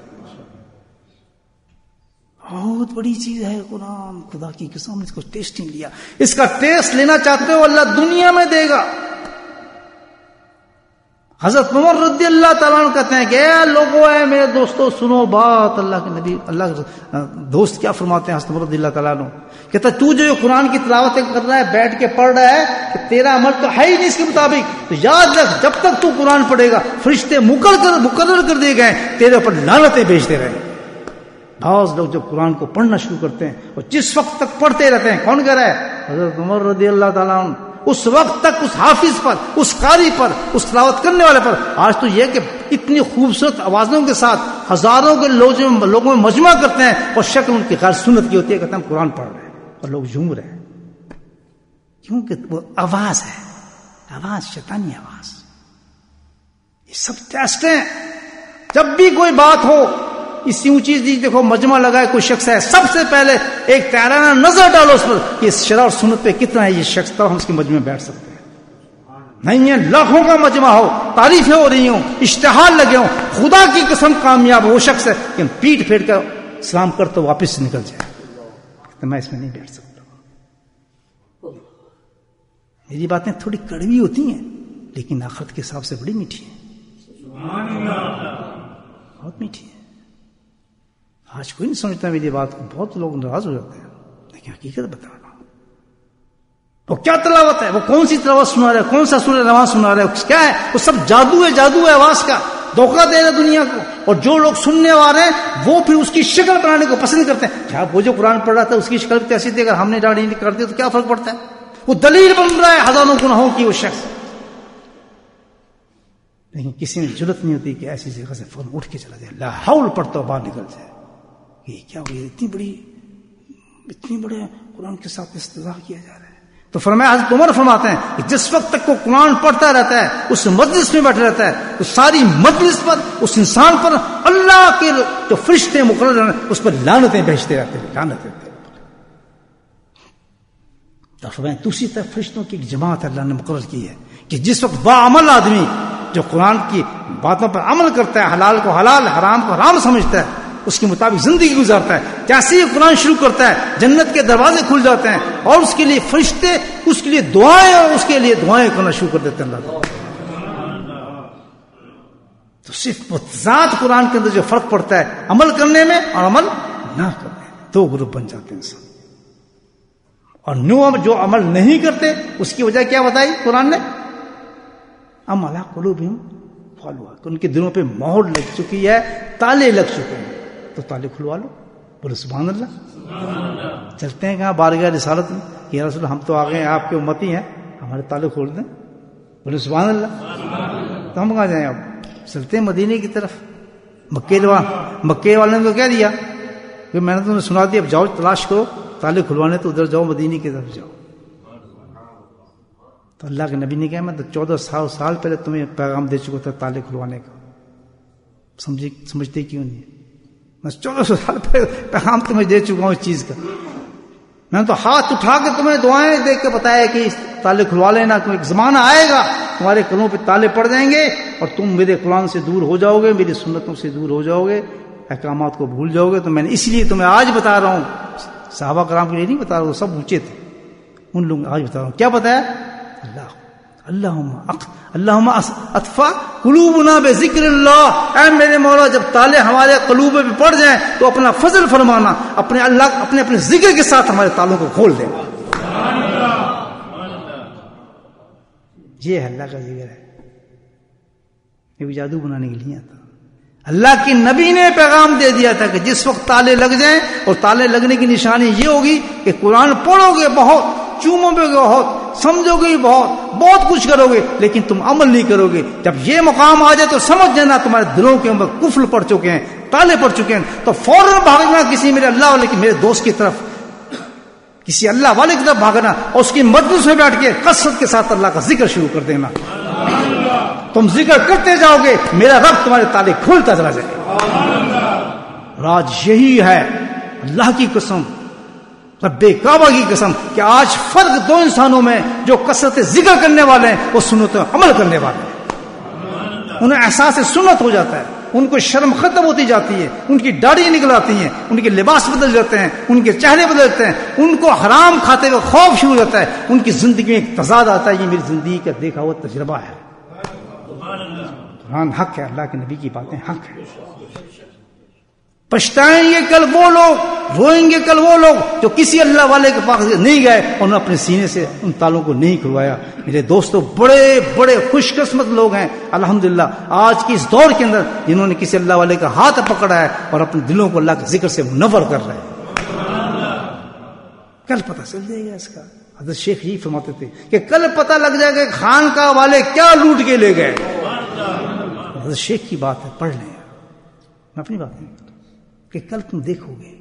Speaker 1: بہت بڑی چیز ہے قرآن. خدا کی قسم اس کو ٹیسٹ نہیں لیا. اس کا ٹیسٹ لینا چاہتے ہو اللہ دنیا میں دے گا. حضرت عمر رضی اللہ تعالیٰ عنہ کہتے ہیں کہ اے لوگوں، اے میرے دوستو سنو بات. اللہ کے نبی، اللہ کے دوست کیا فرماتے ہیں حضرت عمر رضی اللہ تعالیٰ عنہ؟ کہتا تو جو قرآن کی تلاوت کر رہا ہے، بیٹھ کے پڑھ رہا ہے، کہ تیرا عمل تو ہے ہی نہیں اس کے مطابق، تو یاد رکھ جب تک تو قرآن پڑھے گا فرشتے مقرر کر دیے گئے تیرے اوپر لعنتیں بھیجتے رہے. بعض لوگ جب قرآن کو پڑھنا شروع کرتے ہیں اور جس وقت تک پڑھتے رہتے ہیں، کون کہہ رہا ہے؟ حضرت عمر رضی اللہ تعالیٰ عنہ. اس وقت تک اس حافظ پر، اس قاری پر، اس تلاوت کرنے والے پر. آج تو یہ کہ اتنی خوبصورت آوازوں کے ساتھ ہزاروں کے لوگوں میں مجمع کرتے ہیں اور شکل ان کی غیر سنت کی ہوتی ہے، کہتے ہیں ہم قرآن پڑھ رہے ہیں اور لوگ جھوم رہے ہیں. کیونکہ وہ آواز ہے، آواز شیطانی آواز. یہ سب ٹیسٹ ہیں. جب بھی کوئی بات ہو، اس اونچی چیز دیکھو، مجمع لگائے کوئی شخص ہے، سب سے پہلے ایک تیرانہ نظر ڈالو اس پر کہ اس شرع اور سنت پہ کتنا ہے یہ شخص، تب ہم اس کے مجمع میں بیٹھ سکتے ہیں. نہیں ہے لاکھوں کا مجمع ہو، تعریفیں ہو رہی ہوں، اشتہار لگے ہوں، خدا کی قسم کامیاب وہ شخص ہے کہ پیٹ پھیر کر سلام کر تو واپس نکل جائے. تو میں اس میں نہیں بیٹھ سکتا. میری باتیں تھوڑی کڑوی ہوتی ہیں لیکن آخرت کے حساب سے بڑی میٹھی ہیں، بہت میٹھی ہے. آج کوئی نہیں سمجھتا میری بات کو، بہت لوگ ناراض ہو جاتے ہیں، لیکن حقیقت بتا رہا ہوں. وہ کیا تلاوت ہے، وہ کون سی تلاوت سنا رہا ہے، کون سا سورہ رواں سنا رہا ہے، کیا ہے وہ؟ سب جادو ہے آواز کا. دھوکہ دے رہے دنیا کو. اور جو لوگ سننے والے ہیں وہ پھر اس کی شکل بنانے کو پسند کرتے ہیں. کیا وہ جو قرآن پڑھ رہا تھا اس کی شکل بھی ایسی تھی، اگر ہم نے داڑھی نہیں کرتے تو کیا فرق پڑتا ہے؟ وہ دلیل بن رہا ہے ہزاروں گناہوں کی وہ شخص. لیکن کسی میں جرت نہیں ہوتی کہ ایسی جگہ سے فوراً اٹھ کے چلا جائے، لا حول پڑھتا ہو باہر نکل جائے. یہ کیا ہوئی؟ اتنی بڑے قرآن کے ساتھ استدعا کیا جا رہا ہے. تو فرمایا، حضرت عمر فرماتے ہیں کہ جس وقت تک وہ قرآن پڑھتا رہتا ہے، اس مجلس میں بیٹھا رہتا ہے، تو ساری مجلس پر، اس انسان پر اللہ کے جو فرشتے مقرر ہیں اس پر لعنتیں بھیجتے رہتے ہیں، لعنتیں. تو فرمایا دوسری طرف فرشتوں کی ایک جماعت اللہ نے مقرر کی ہے کہ جس وقت باعمل آدمی جو قرآن کی باتوں پر عمل کرتا ہے، حلال کو حلال، حرام کو حرام سمجھتا ہے، اس کے مطابق زندگی گزارتا ہے. جیسے ہی قرآن شروع کرتا ہے جنت کے دروازے کھل جاتے ہیں اور اس کے لیے فرشتے اس کے لیے دعائیں اور اس کے لیے دعائیں کرنا شروع کر دیتے ہیں اللہ تعالیٰ. تو صرف ذات قرآن کے اندر جو فرق پڑتا ہے عمل کرنے میں اور عمل نہ کرنے میں، دو گروپ بن جاتے ہیں انسان. اور جو عمل نہیں کرتے اس کی وجہ کیا بتائی قرآن نے؟ ام علی قلوبہم فالوا، ان کے دلوں پہ مہر لگ چکی ہے، تالے لگ چکے ہیں. تو تالے کھلوا لو. بولے سبحان اللہ. چلتے ہیں کہاں بارگاہ رسالت میں، یا رسول ہم تو آ گئے آپ کے امتی ہیں، ہمارے تالے کھول دیں. بولے سبحان اللہ. تو ہم کہاں جائیں؟ اب چلتے ہیں مدینے کی طرف. مکے والے نے تو کہہ دیا کہ میں نے تمہیں سنا دیا، اب جاؤ تلاش کرو تالے کھلوانے، تو ادھر جاؤ مدینے کی طرف جاؤ. تو اللہ کے نبی نے کہا میں تو 14 سال پہلے تمہیں پیغام دے چکا تھا تالے کھلوانے کا. سمجھتے کیوں نہیں؟ میں 1400 سال پہلے پیغام تمہیں دے چکا ہوں اس چیز کا. میں نے تو ہاتھ اٹھا کے تمہیں دعائیں دے کے بتایا کہ تالے کھلوا لینا، کوئی ایک زمانہ آئے گا تمہارے قلبوں پہ تالے پڑ جائیں گے اور تم میرے قرآن سے دور ہو جاؤ گے، میری سنتوں سے دور ہو جاؤ گے، احکامات کو بھول جاؤ گے. تو میں نے اس لیے تمہیں آج بتا رہا ہوں، صحابہ کرام کے لیے نہیں بتا رہا ہوں، سب اونچے تھے، ان لوگوں آج بتا رہا ہوں. کیا بتایا؟ اللہم اطفا قلوبنا بذکر اللہ، اے میرے مولا جب تالے ہمارے قلوب پہ پڑ جائیں تو اپنا فضل فرمانا، اپنے اللہ اپنے ذکر کے ساتھ ہمارے تالوں کو کھول دے. یہ اللہ کا ذکر ہے، یہ بھی جادو بنانے کے لیے آتا. اللہ کی نبی نے پیغام دے دیا تھا کہ جس وقت تالے لگ جائیں، اور تالے لگنے کی نشانی یہ ہوگی کہ قرآن پڑھو گے بہت، چومو گے بہت، سمجھو گے بہت کچھ کرو گے، لیکن تم عمل نہیں کرو گے. جب یہ مقام آ جائے تو سمجھ لینا تمہارے دلوں کے اندر قفل پڑ چکے ہیں، تالے پڑ چکے ہیں. تو فوراً بھاگنا کسی میرے اللہ والے میرے دوست کی طرف، کسی اللہ والے کی طرف بھاگنا اور اس کی مجلس میں بیٹھ کے کثرت کے ساتھ اللہ کا ذکر شروع کر دینا. تم ذکر کرتے جاؤ گے، میرا رب تمہارے تالے کھولتا چلا جائے گا. راج یہی ہے، اللہ کی قسم، رب کعبہ کی قسم، کہ آج فرق دو انسانوں میں، جو کثرت ذکر کرنے والے ہیں وہ سنت عمل کرنے والے ہیں. انہیں احساس سنت ہو جاتا ہے، ان کو شرم ختم ہوتی جاتی ہے، ان کی داڑھی نکل آتی ہیں، ان کے لباس بدل جاتے ہیں، ان کے چہرے بدلتے ہیں، ان کو حرام کھاتے ہوئے خوف شروع ہو جاتا ہے، ان کی زندگی میں ایک تضاد آتا ہے. یہ میری زندگی کا دیکھا ہوا تجربہ ہے. قرآن حق ہے، اللہ کے نبی کی باتیں حق ہے. پچھتائیں گے کل وہ لوگ، روئیں گے کل وہ لوگ جو کسی اللہ والے کے پاس نہیں گئے اور انہوں نے اپنے سینے سے ان تالوں کو نہیں کھلوایا. میرے دوستوں، بڑے بڑے خوش قسمت لوگ ہیں الحمدللہ آج کی اس دور کے اندر، جنہوں نے کسی اللہ والے کا ہاتھ پکڑا ہے اور اپنے دلوں کو اللہ کے ذکر سے منور کر رہے ہیں. کل پتہ چل جائے گا اس کا. حضرت شیخ جی فرماتے تھے کہ کل پتہ لگ جائے گا خانقاہ والے کیا لوٹ کے لے گئے. حضرت شیخ کی بات ہے، پڑھ لیں، میں اپنی بات نہیں کہ کل تم دیکھو گے.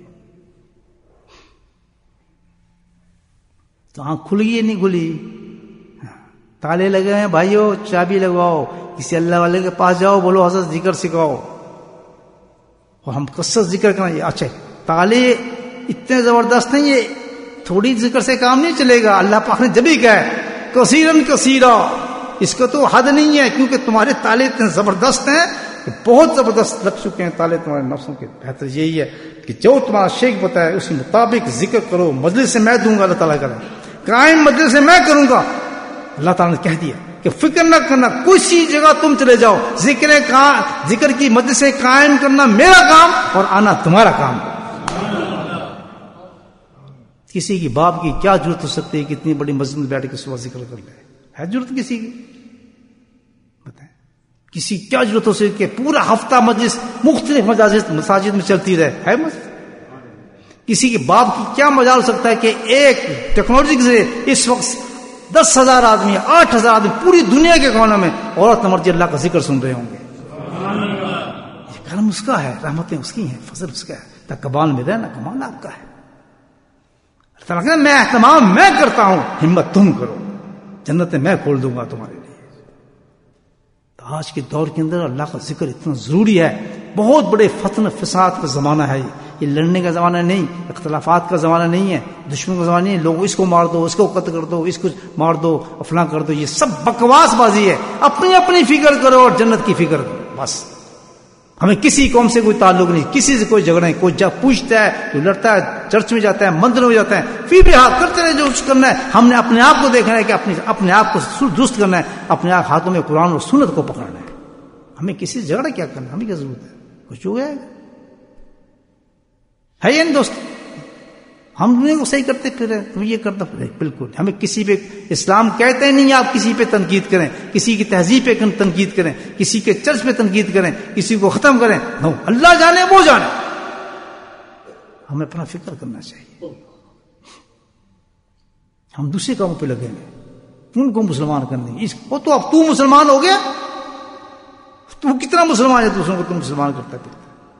Speaker 1: تو آنکھ کھل گئی نہیں کھلی؟ تالے لگے ہیں بھائیو، چابی لگواؤ، کسی اللہ والے کے پاس جاؤ، بولو حضرت ذکر سکھاؤ، اور ہم کثرت ذکر کرنا. اچھا تالے اتنے زبردست ہیں، یہ تھوڑی ذکر سے کام نہیں چلے گا. اللہ پاک نے جب ہی کہا ہے کثیرن کثیرا، اس کا تو حد نہیں ہے، کیونکہ تمہارے تالے اتنے زبردست ہیں کہ بہت زبردست لگ چکے ہیں تالے تمہارے نفسوں کے. بہتر یہی ہے کہ جو تمہارا شیخ بتایا اس کے مطابق ذکر کرو. مجلس سے میں دوں گا، اللہ تعالیٰ کرے قائم مجلس سے میں کروں گا. اللہ تعالیٰ نے کہہ دیا کہ فکر نہ کرنا، کسی جگہ تم چلے جاؤ، ذکر کی مجلسیں قائم کرنا میرا کام اور آنا تمہارا کام. کسی کی باپ کی کیا ضرورت ہو سکتی ہے کہ اتنی بڑی مسجد میں بیٹھ کے صبح ذکر کر لے؟ ہے ضرورت کسی کی؟ بتائیں، کسی کیا ضرورت ہو سکتی کہ پورا ہفتہ مجلس مختلف مساجد میں چلتی رہے؟ ہے مسجد؟ کسی کے باپ کی کیا مجال ہو سکتا ہے کہ ایک ٹیکنالوجی سے اس وقت 10,000 آدمی 8,000 آدمی پوری دنیا کے کونوں میں عورت مرضی اللہ کا ذکر سن رہے ہوں گے؟ یہ کرم اس کا ہے، رحمتیں اس کی ہیں، فضل اس کا ہے. کبال میں رہنا کمال آپ کا ہے. میں اہتمام میں کرتا ہوں، ہمت تم کرو، جنت میں کھول دوں گا تمہارے لیے. تو آج کے دور کے اندر اللہ کا ذکر اتنا ضروری ہے. بہت بڑے فتن فساد کا زمانہ ہے. یہ لڑنے کا زمانہ نہیں، اختلافات کا زمانہ نہیں ہے، دشمن کا زمانہ نہیں ہے. لوگ اس کو مار دو، اس کو قتل کر دو، اس کو مار دو، افلاں کر دو. یہ سب بکواس بازی ہے. اپنی اپنی فکر کرو اور جنت کی فکر کرو، بس ہمیں کسی قوم سے کوئی تعلق نہیں, کسی سے کوئی جھگڑا نہیں. کوئی جب پوچھتا ہے, جو لڑتا ہے, چرچ میں جاتا ہے, مندر میں جاتا ہے, پھر بھی ہاتھ کرتے رہے جو کچھ کرنا ہے. ہم نے اپنے آپ کو دیکھنا ہے کہ اپنے آپ کو درست کرنا ہے, اپنے آپ ہاتھوں میں قرآن اور سنت کو پکڑنا ہے. ہمیں کسی سے جھگڑا کیا کرنا ہے, ہمیں کیا ضرورت ہے, کچھ ہو گیا ہے یا نہیں دوست. ہم دنیا کو صحیح کرتے پھر تم یہ کرتا پھر, بالکل. ہمیں کسی پہ, اسلام کہتے نہیں آپ کسی پہ تنقید کریں, کسی کی تہذیب پہ تنقید کریں, کسی کے چرچ پہ تنقید کریں, کسی کو ختم کریں. نو, اللہ جانے وہ جانے. ہمیں اپنا فکر کرنا چاہیے. ہم دوسرے کاموں پہ لگیں گے ان کو مسلمان کرنے کی. وہ تو اب تو مسلمان ہو گیا, تو کتنا مسلمان ہے دوسروں کو تم مسلمان کرتا پھرتا.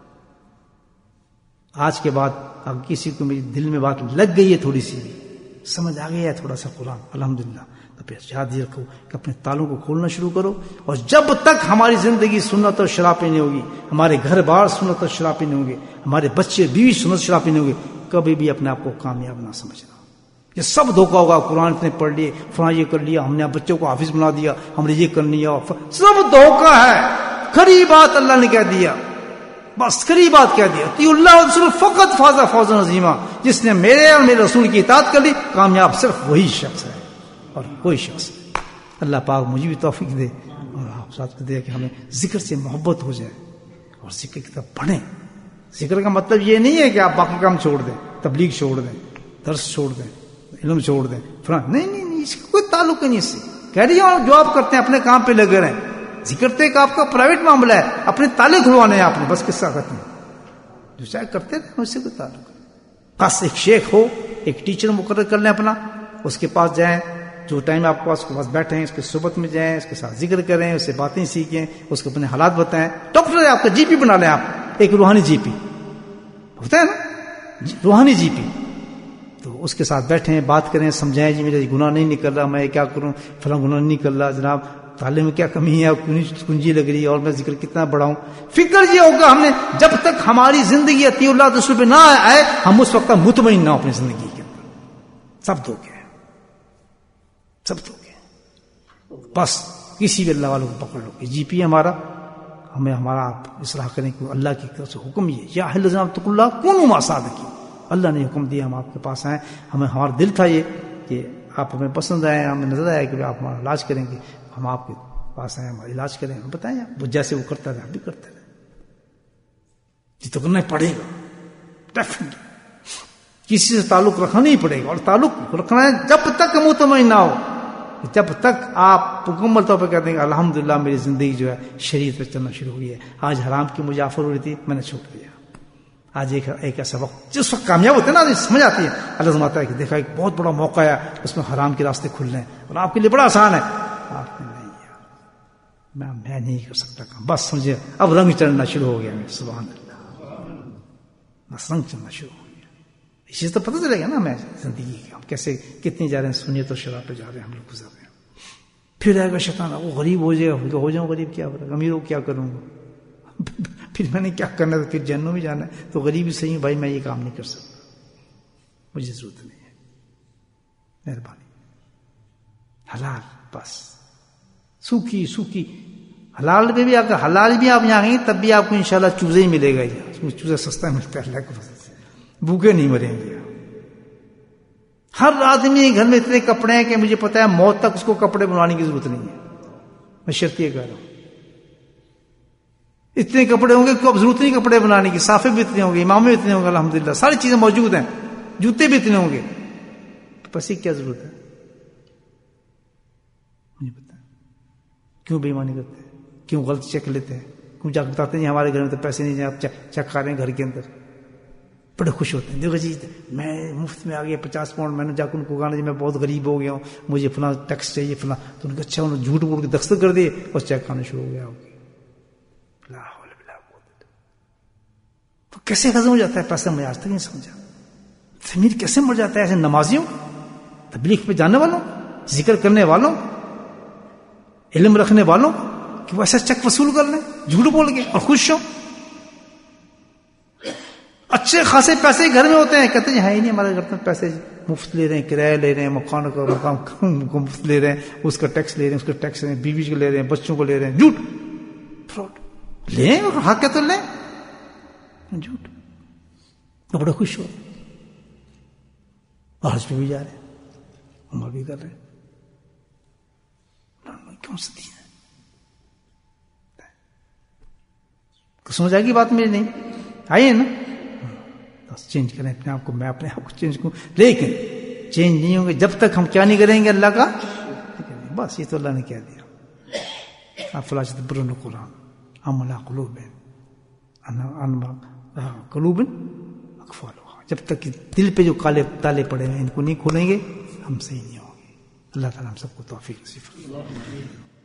Speaker 1: آج کے بعد اب کسی کو میری دل میں بات لگ گئی ہے, تھوڑی سی سمجھ آ گئی ہے تھوڑا سا قرآن, الحمدللہ, تو پھر یاد یہ رکھو کہ اپنے تالوں کو کھولنا شروع کرو. اور جب تک ہماری زندگی سنت اور شراب پہ نہیں ہوگی, ہمارے گھر بار سنت اور شراب پہ نہیں ہوں گے, ہمارے بچے بیوی سنت شراب پہ نہیں ہوں گے, کبھی بھی اپنے آپ کو کامیاب نہ سمجھنا. یہ سب دھوکا ہوگا. قرآن اتنے پڑھ لیے, فلاں یہ کر لیا, ہم نے بچوں کو حافظ بنا دیا, ہم نے یہ کر لیا, سب دھوکا ہے. کھری بات اللہ نے کہہ دیا, بس کھری بات کہہ دیا. تی اللہ رسول فقط فاز فوزا عظیما, جس نے میرے اور میرے رسول کی اطاعت کر لی, کامیاب صرف وہی شخص ہے اور کوئی شخص. اللہ پاک مجھے بھی توفیق دے اور آپ ساتھ کو دے کہ ہمیں ذکر سے محبت ہو جائے اور ذکر کی طرف پڑھیں. ذکر کا مطلب یہ نہیں ہے کہ آپ باقی کام چھوڑ دیں, تبلیغ چھوڑ دیں, درس چھوڑ دیں, علم چھوڑ دیں, نہیں, اس کا کوئی تعلق نہیں. اس سے کہہ رہی ہوں جو آپ کرتے ہیں اپنے کام پہ لگے رہیں. ذکر تو ایک آپ کا پرائیویٹ معاملہ ہے, اپنے تالے کھلوانے ہیں آپ نے, بس قصہ ختم. جو چاہے کرتے رہے, اس سے کوئی تعلق نہیں. بس ایک شیخ ہو, ایک ٹیچر مقرر کر لیں اپنا, اس کے پاس جائیں, جو ٹائم آپ کے پاس بیٹھیں, اس کے صحبت میں جائیں, اس کے ساتھ ذکر کریں, اس سے باتیں سیکھیں, اس کو اپنے حالات بتائیں. ڈاکٹر ہے آپ کا, جی پی بنا لیں آپ, ایک روحانی جی پی ہوتا ہے نا, روحانی جی پی. تو اس کے ساتھ بیٹھیں, بات کریں, سمجھائیں, جی میرا گناہ نہیں نکل رہا, میں کیا کروں, فلاں گناہ نہیں نکل رہا جناب, تعلیم میں کیا کمی ہے, کنجی لگ رہی ہے, اور میں ذکر کتنا بڑھاؤں. فکر یہ ہوگا ہم نے, جب تک ہماری زندگی اطیع اللہ رسول پہ نہ آئے, ہم اس وقت مطمئن نہ ہو اپنی زندگی کے اندر. سب دھوکے ہیں, سب دھوکے ہیں. بس کسی بھی اللہ والوں کو پکڑ لو کہ جی پی ہمارا, ہمیں ہمارا اصلاح کریں کہ اللہ کی طرف سے حکم یہ, یا اہل الذین اتقوا اللہ کونوا مع الصادقین. اللہ نے حکم دیا, ہم آپ کے پاس آئیں. ہمیں ہمارا دل تھا یہ کہ آپ ہمیں پسند آئے, ہمیں نظر آیا کہ آپ ہمارا علاج کریں گے, ہم آپ کے پاس آئے, ہمارا علاج کریں. ہم بتائیں آپ جیسے وہ کرتا رہے, آپ بھی کرتے رہے. یہ تو کرنا پڑے گا ڈیفینیٹلی, کسی سے تعلق رکھنا نہیں پڑے گا. اور تعلق رکھنا ہے جب تک مطمئن نہ ہو, جب تک آپ مکمل طور پہ کہتے ہیں کہ الحمدللہ میری زندگی جو ہے شریعت پہ چلنا شروع ہوئی ہے. آج حرام کی مجھے آفر ہو رہی تھی, میں نے چھوڑ دیا. آج ایک ایسا وقت جس وقت کامیاب ہوتے ہیں نا, سمجھ آتی ہے, اللہ سمجھتا ہے کہ دیکھا ایک بہت بڑا موقع ہے, اس میں حرام کے راستے کھل رہے ہیں اور آپ کے لیے بڑا آسان ہے. آپ نے نہیں کیا, میں نہیں کر سکتا کام. بس سمجھے اب رنگ چڑھنا شروع ہو گیا. سبحان اللہ, بس رنگ چڑھنا شروع ہو گیا. اس چیز تو پتہ چلے گا نا ہمیں زندگی کی, ہم کیسے کتنی جا رہے ہیں سنیت اور شراب پہ جا رہے ہیں, ہم لوگ گزر رہے ہیں. پھر آئے گا شیطان, وہ غریب ہو جائے گا, ہو جاؤں غریب, کیا امیر ہو کیا کروں گا, پھر میں نے کیا کرنا ہے, پھر جنوں میں جانا ہے, تو غریب ہی صحیح بھائی, میں یہ کام نہیں کر سکتا, مجھے ضرورت نہیں ہے, مہربانی. حلال بس, سوکھی حلال پہ بھی آپ حلال بھی آپ یہاں گئی تب بھی آپ کو انشاءاللہ چوزے ہی ملے گا. چوزا سستا ملتا ہے اللہ کے فضل سے, بھوکے نہیں مریں گے. ہر آدمی گھر میں اتنے کپڑے ہیں کہ مجھے پتا ہے موت تک اس کو کپڑے بنوانے کی ضرورت نہیں ہے. میں شرط یہ کہہ رہا ہوں, اتنے کپڑے ہوں گے کہ اب ضرورت نہیں کپڑے بنانے کی. صافے بھی اتنے ہوں گے, امام بھی اتنے ہوں گے, الحمدللہ ساری چیزیں موجود ہیں, جوتے بھی اتنے ہوں گے, تو بس کیا ضرورت ہے. مجھے پتا ہے کیوں بے ایمانی کرتے ہیں, کیوں غلط چیک لیتے ہیں, کیوں جا کے بتاتے ہیں ہمارے گھر میں تو پیسے نہیں ہیں, آپ چیک کھا رہے ہیں گھر کے اندر, بڑے خوش ہوتے ہیں. دیکھو جی میں مفت میں آ گیا 50 پاؤنڈ, میں نے جا کے ان کو کہا جی میں بہت غریب ہو گیا ہوں, مجھے فلاں ٹیکس چاہیے فلاں, تو ان کو اچھا انہوں نے جھوٹ بول کے دستخط کر دیے اور چیک کھانا شروع ہو گیا. تو کیسے ختم ہو جاتا ہے پیسہ, میں آج تک نہیں سمجھا. ضمیر کیسے مر جاتا ہے ایسے نمازیوں, تبلیغ پہ جانے والوں, ذکر کرنے والوں, علم رکھنے والوں, کہ وہ ایسا چیک وصول کر لیں جھوٹ بول کے اور خوش ہو. اچھے خاصے پیسے گھر میں ہوتے ہیں, کہتے ہیں ہے ہی نہیں ہمارے گھر میں پیسے, مفت لے رہے ہیں, کرایہ لے رہے ہیں, مکان کو مفت لے رہے ہیں, اس کا ٹیکس لے رہے ہیں, اس کا ٹیکس لے رہے ہیں, بیوی کو لے رہے ہیں, بچوں کو لے رہے ہیں, جھوٹ فراڈ. لیں اور حق ہے تو لیں. جھوٹ. تو بڑا خوش ہو اور حج پہ بھی جا رہے ہیں, عمر بھی کر رہے ہیں. کون سا دین ہے؟ تو سمجھ آئے گی بات میری نہیں آئیے نا. بس چینج کریں اپنے آپ کو, میں اپنے آپ کو چینج کروں, لیکن چینج نہیں ہوں گے جب تک ہم کیا نہیں کریں گے اللہ کا. بس یہ تو اللہ نے کہہ دیا, افلا تدبرون القرآن ام علی قلوب اقفالها. جب تک دل پہ جو کالے تالے پڑے ہیں ان کو نہیں کھولیں گے ہم صحیح نہیں ہوں گے. اللہ تعالیٰ ہم سب کو توفیق نصیب فرمائے.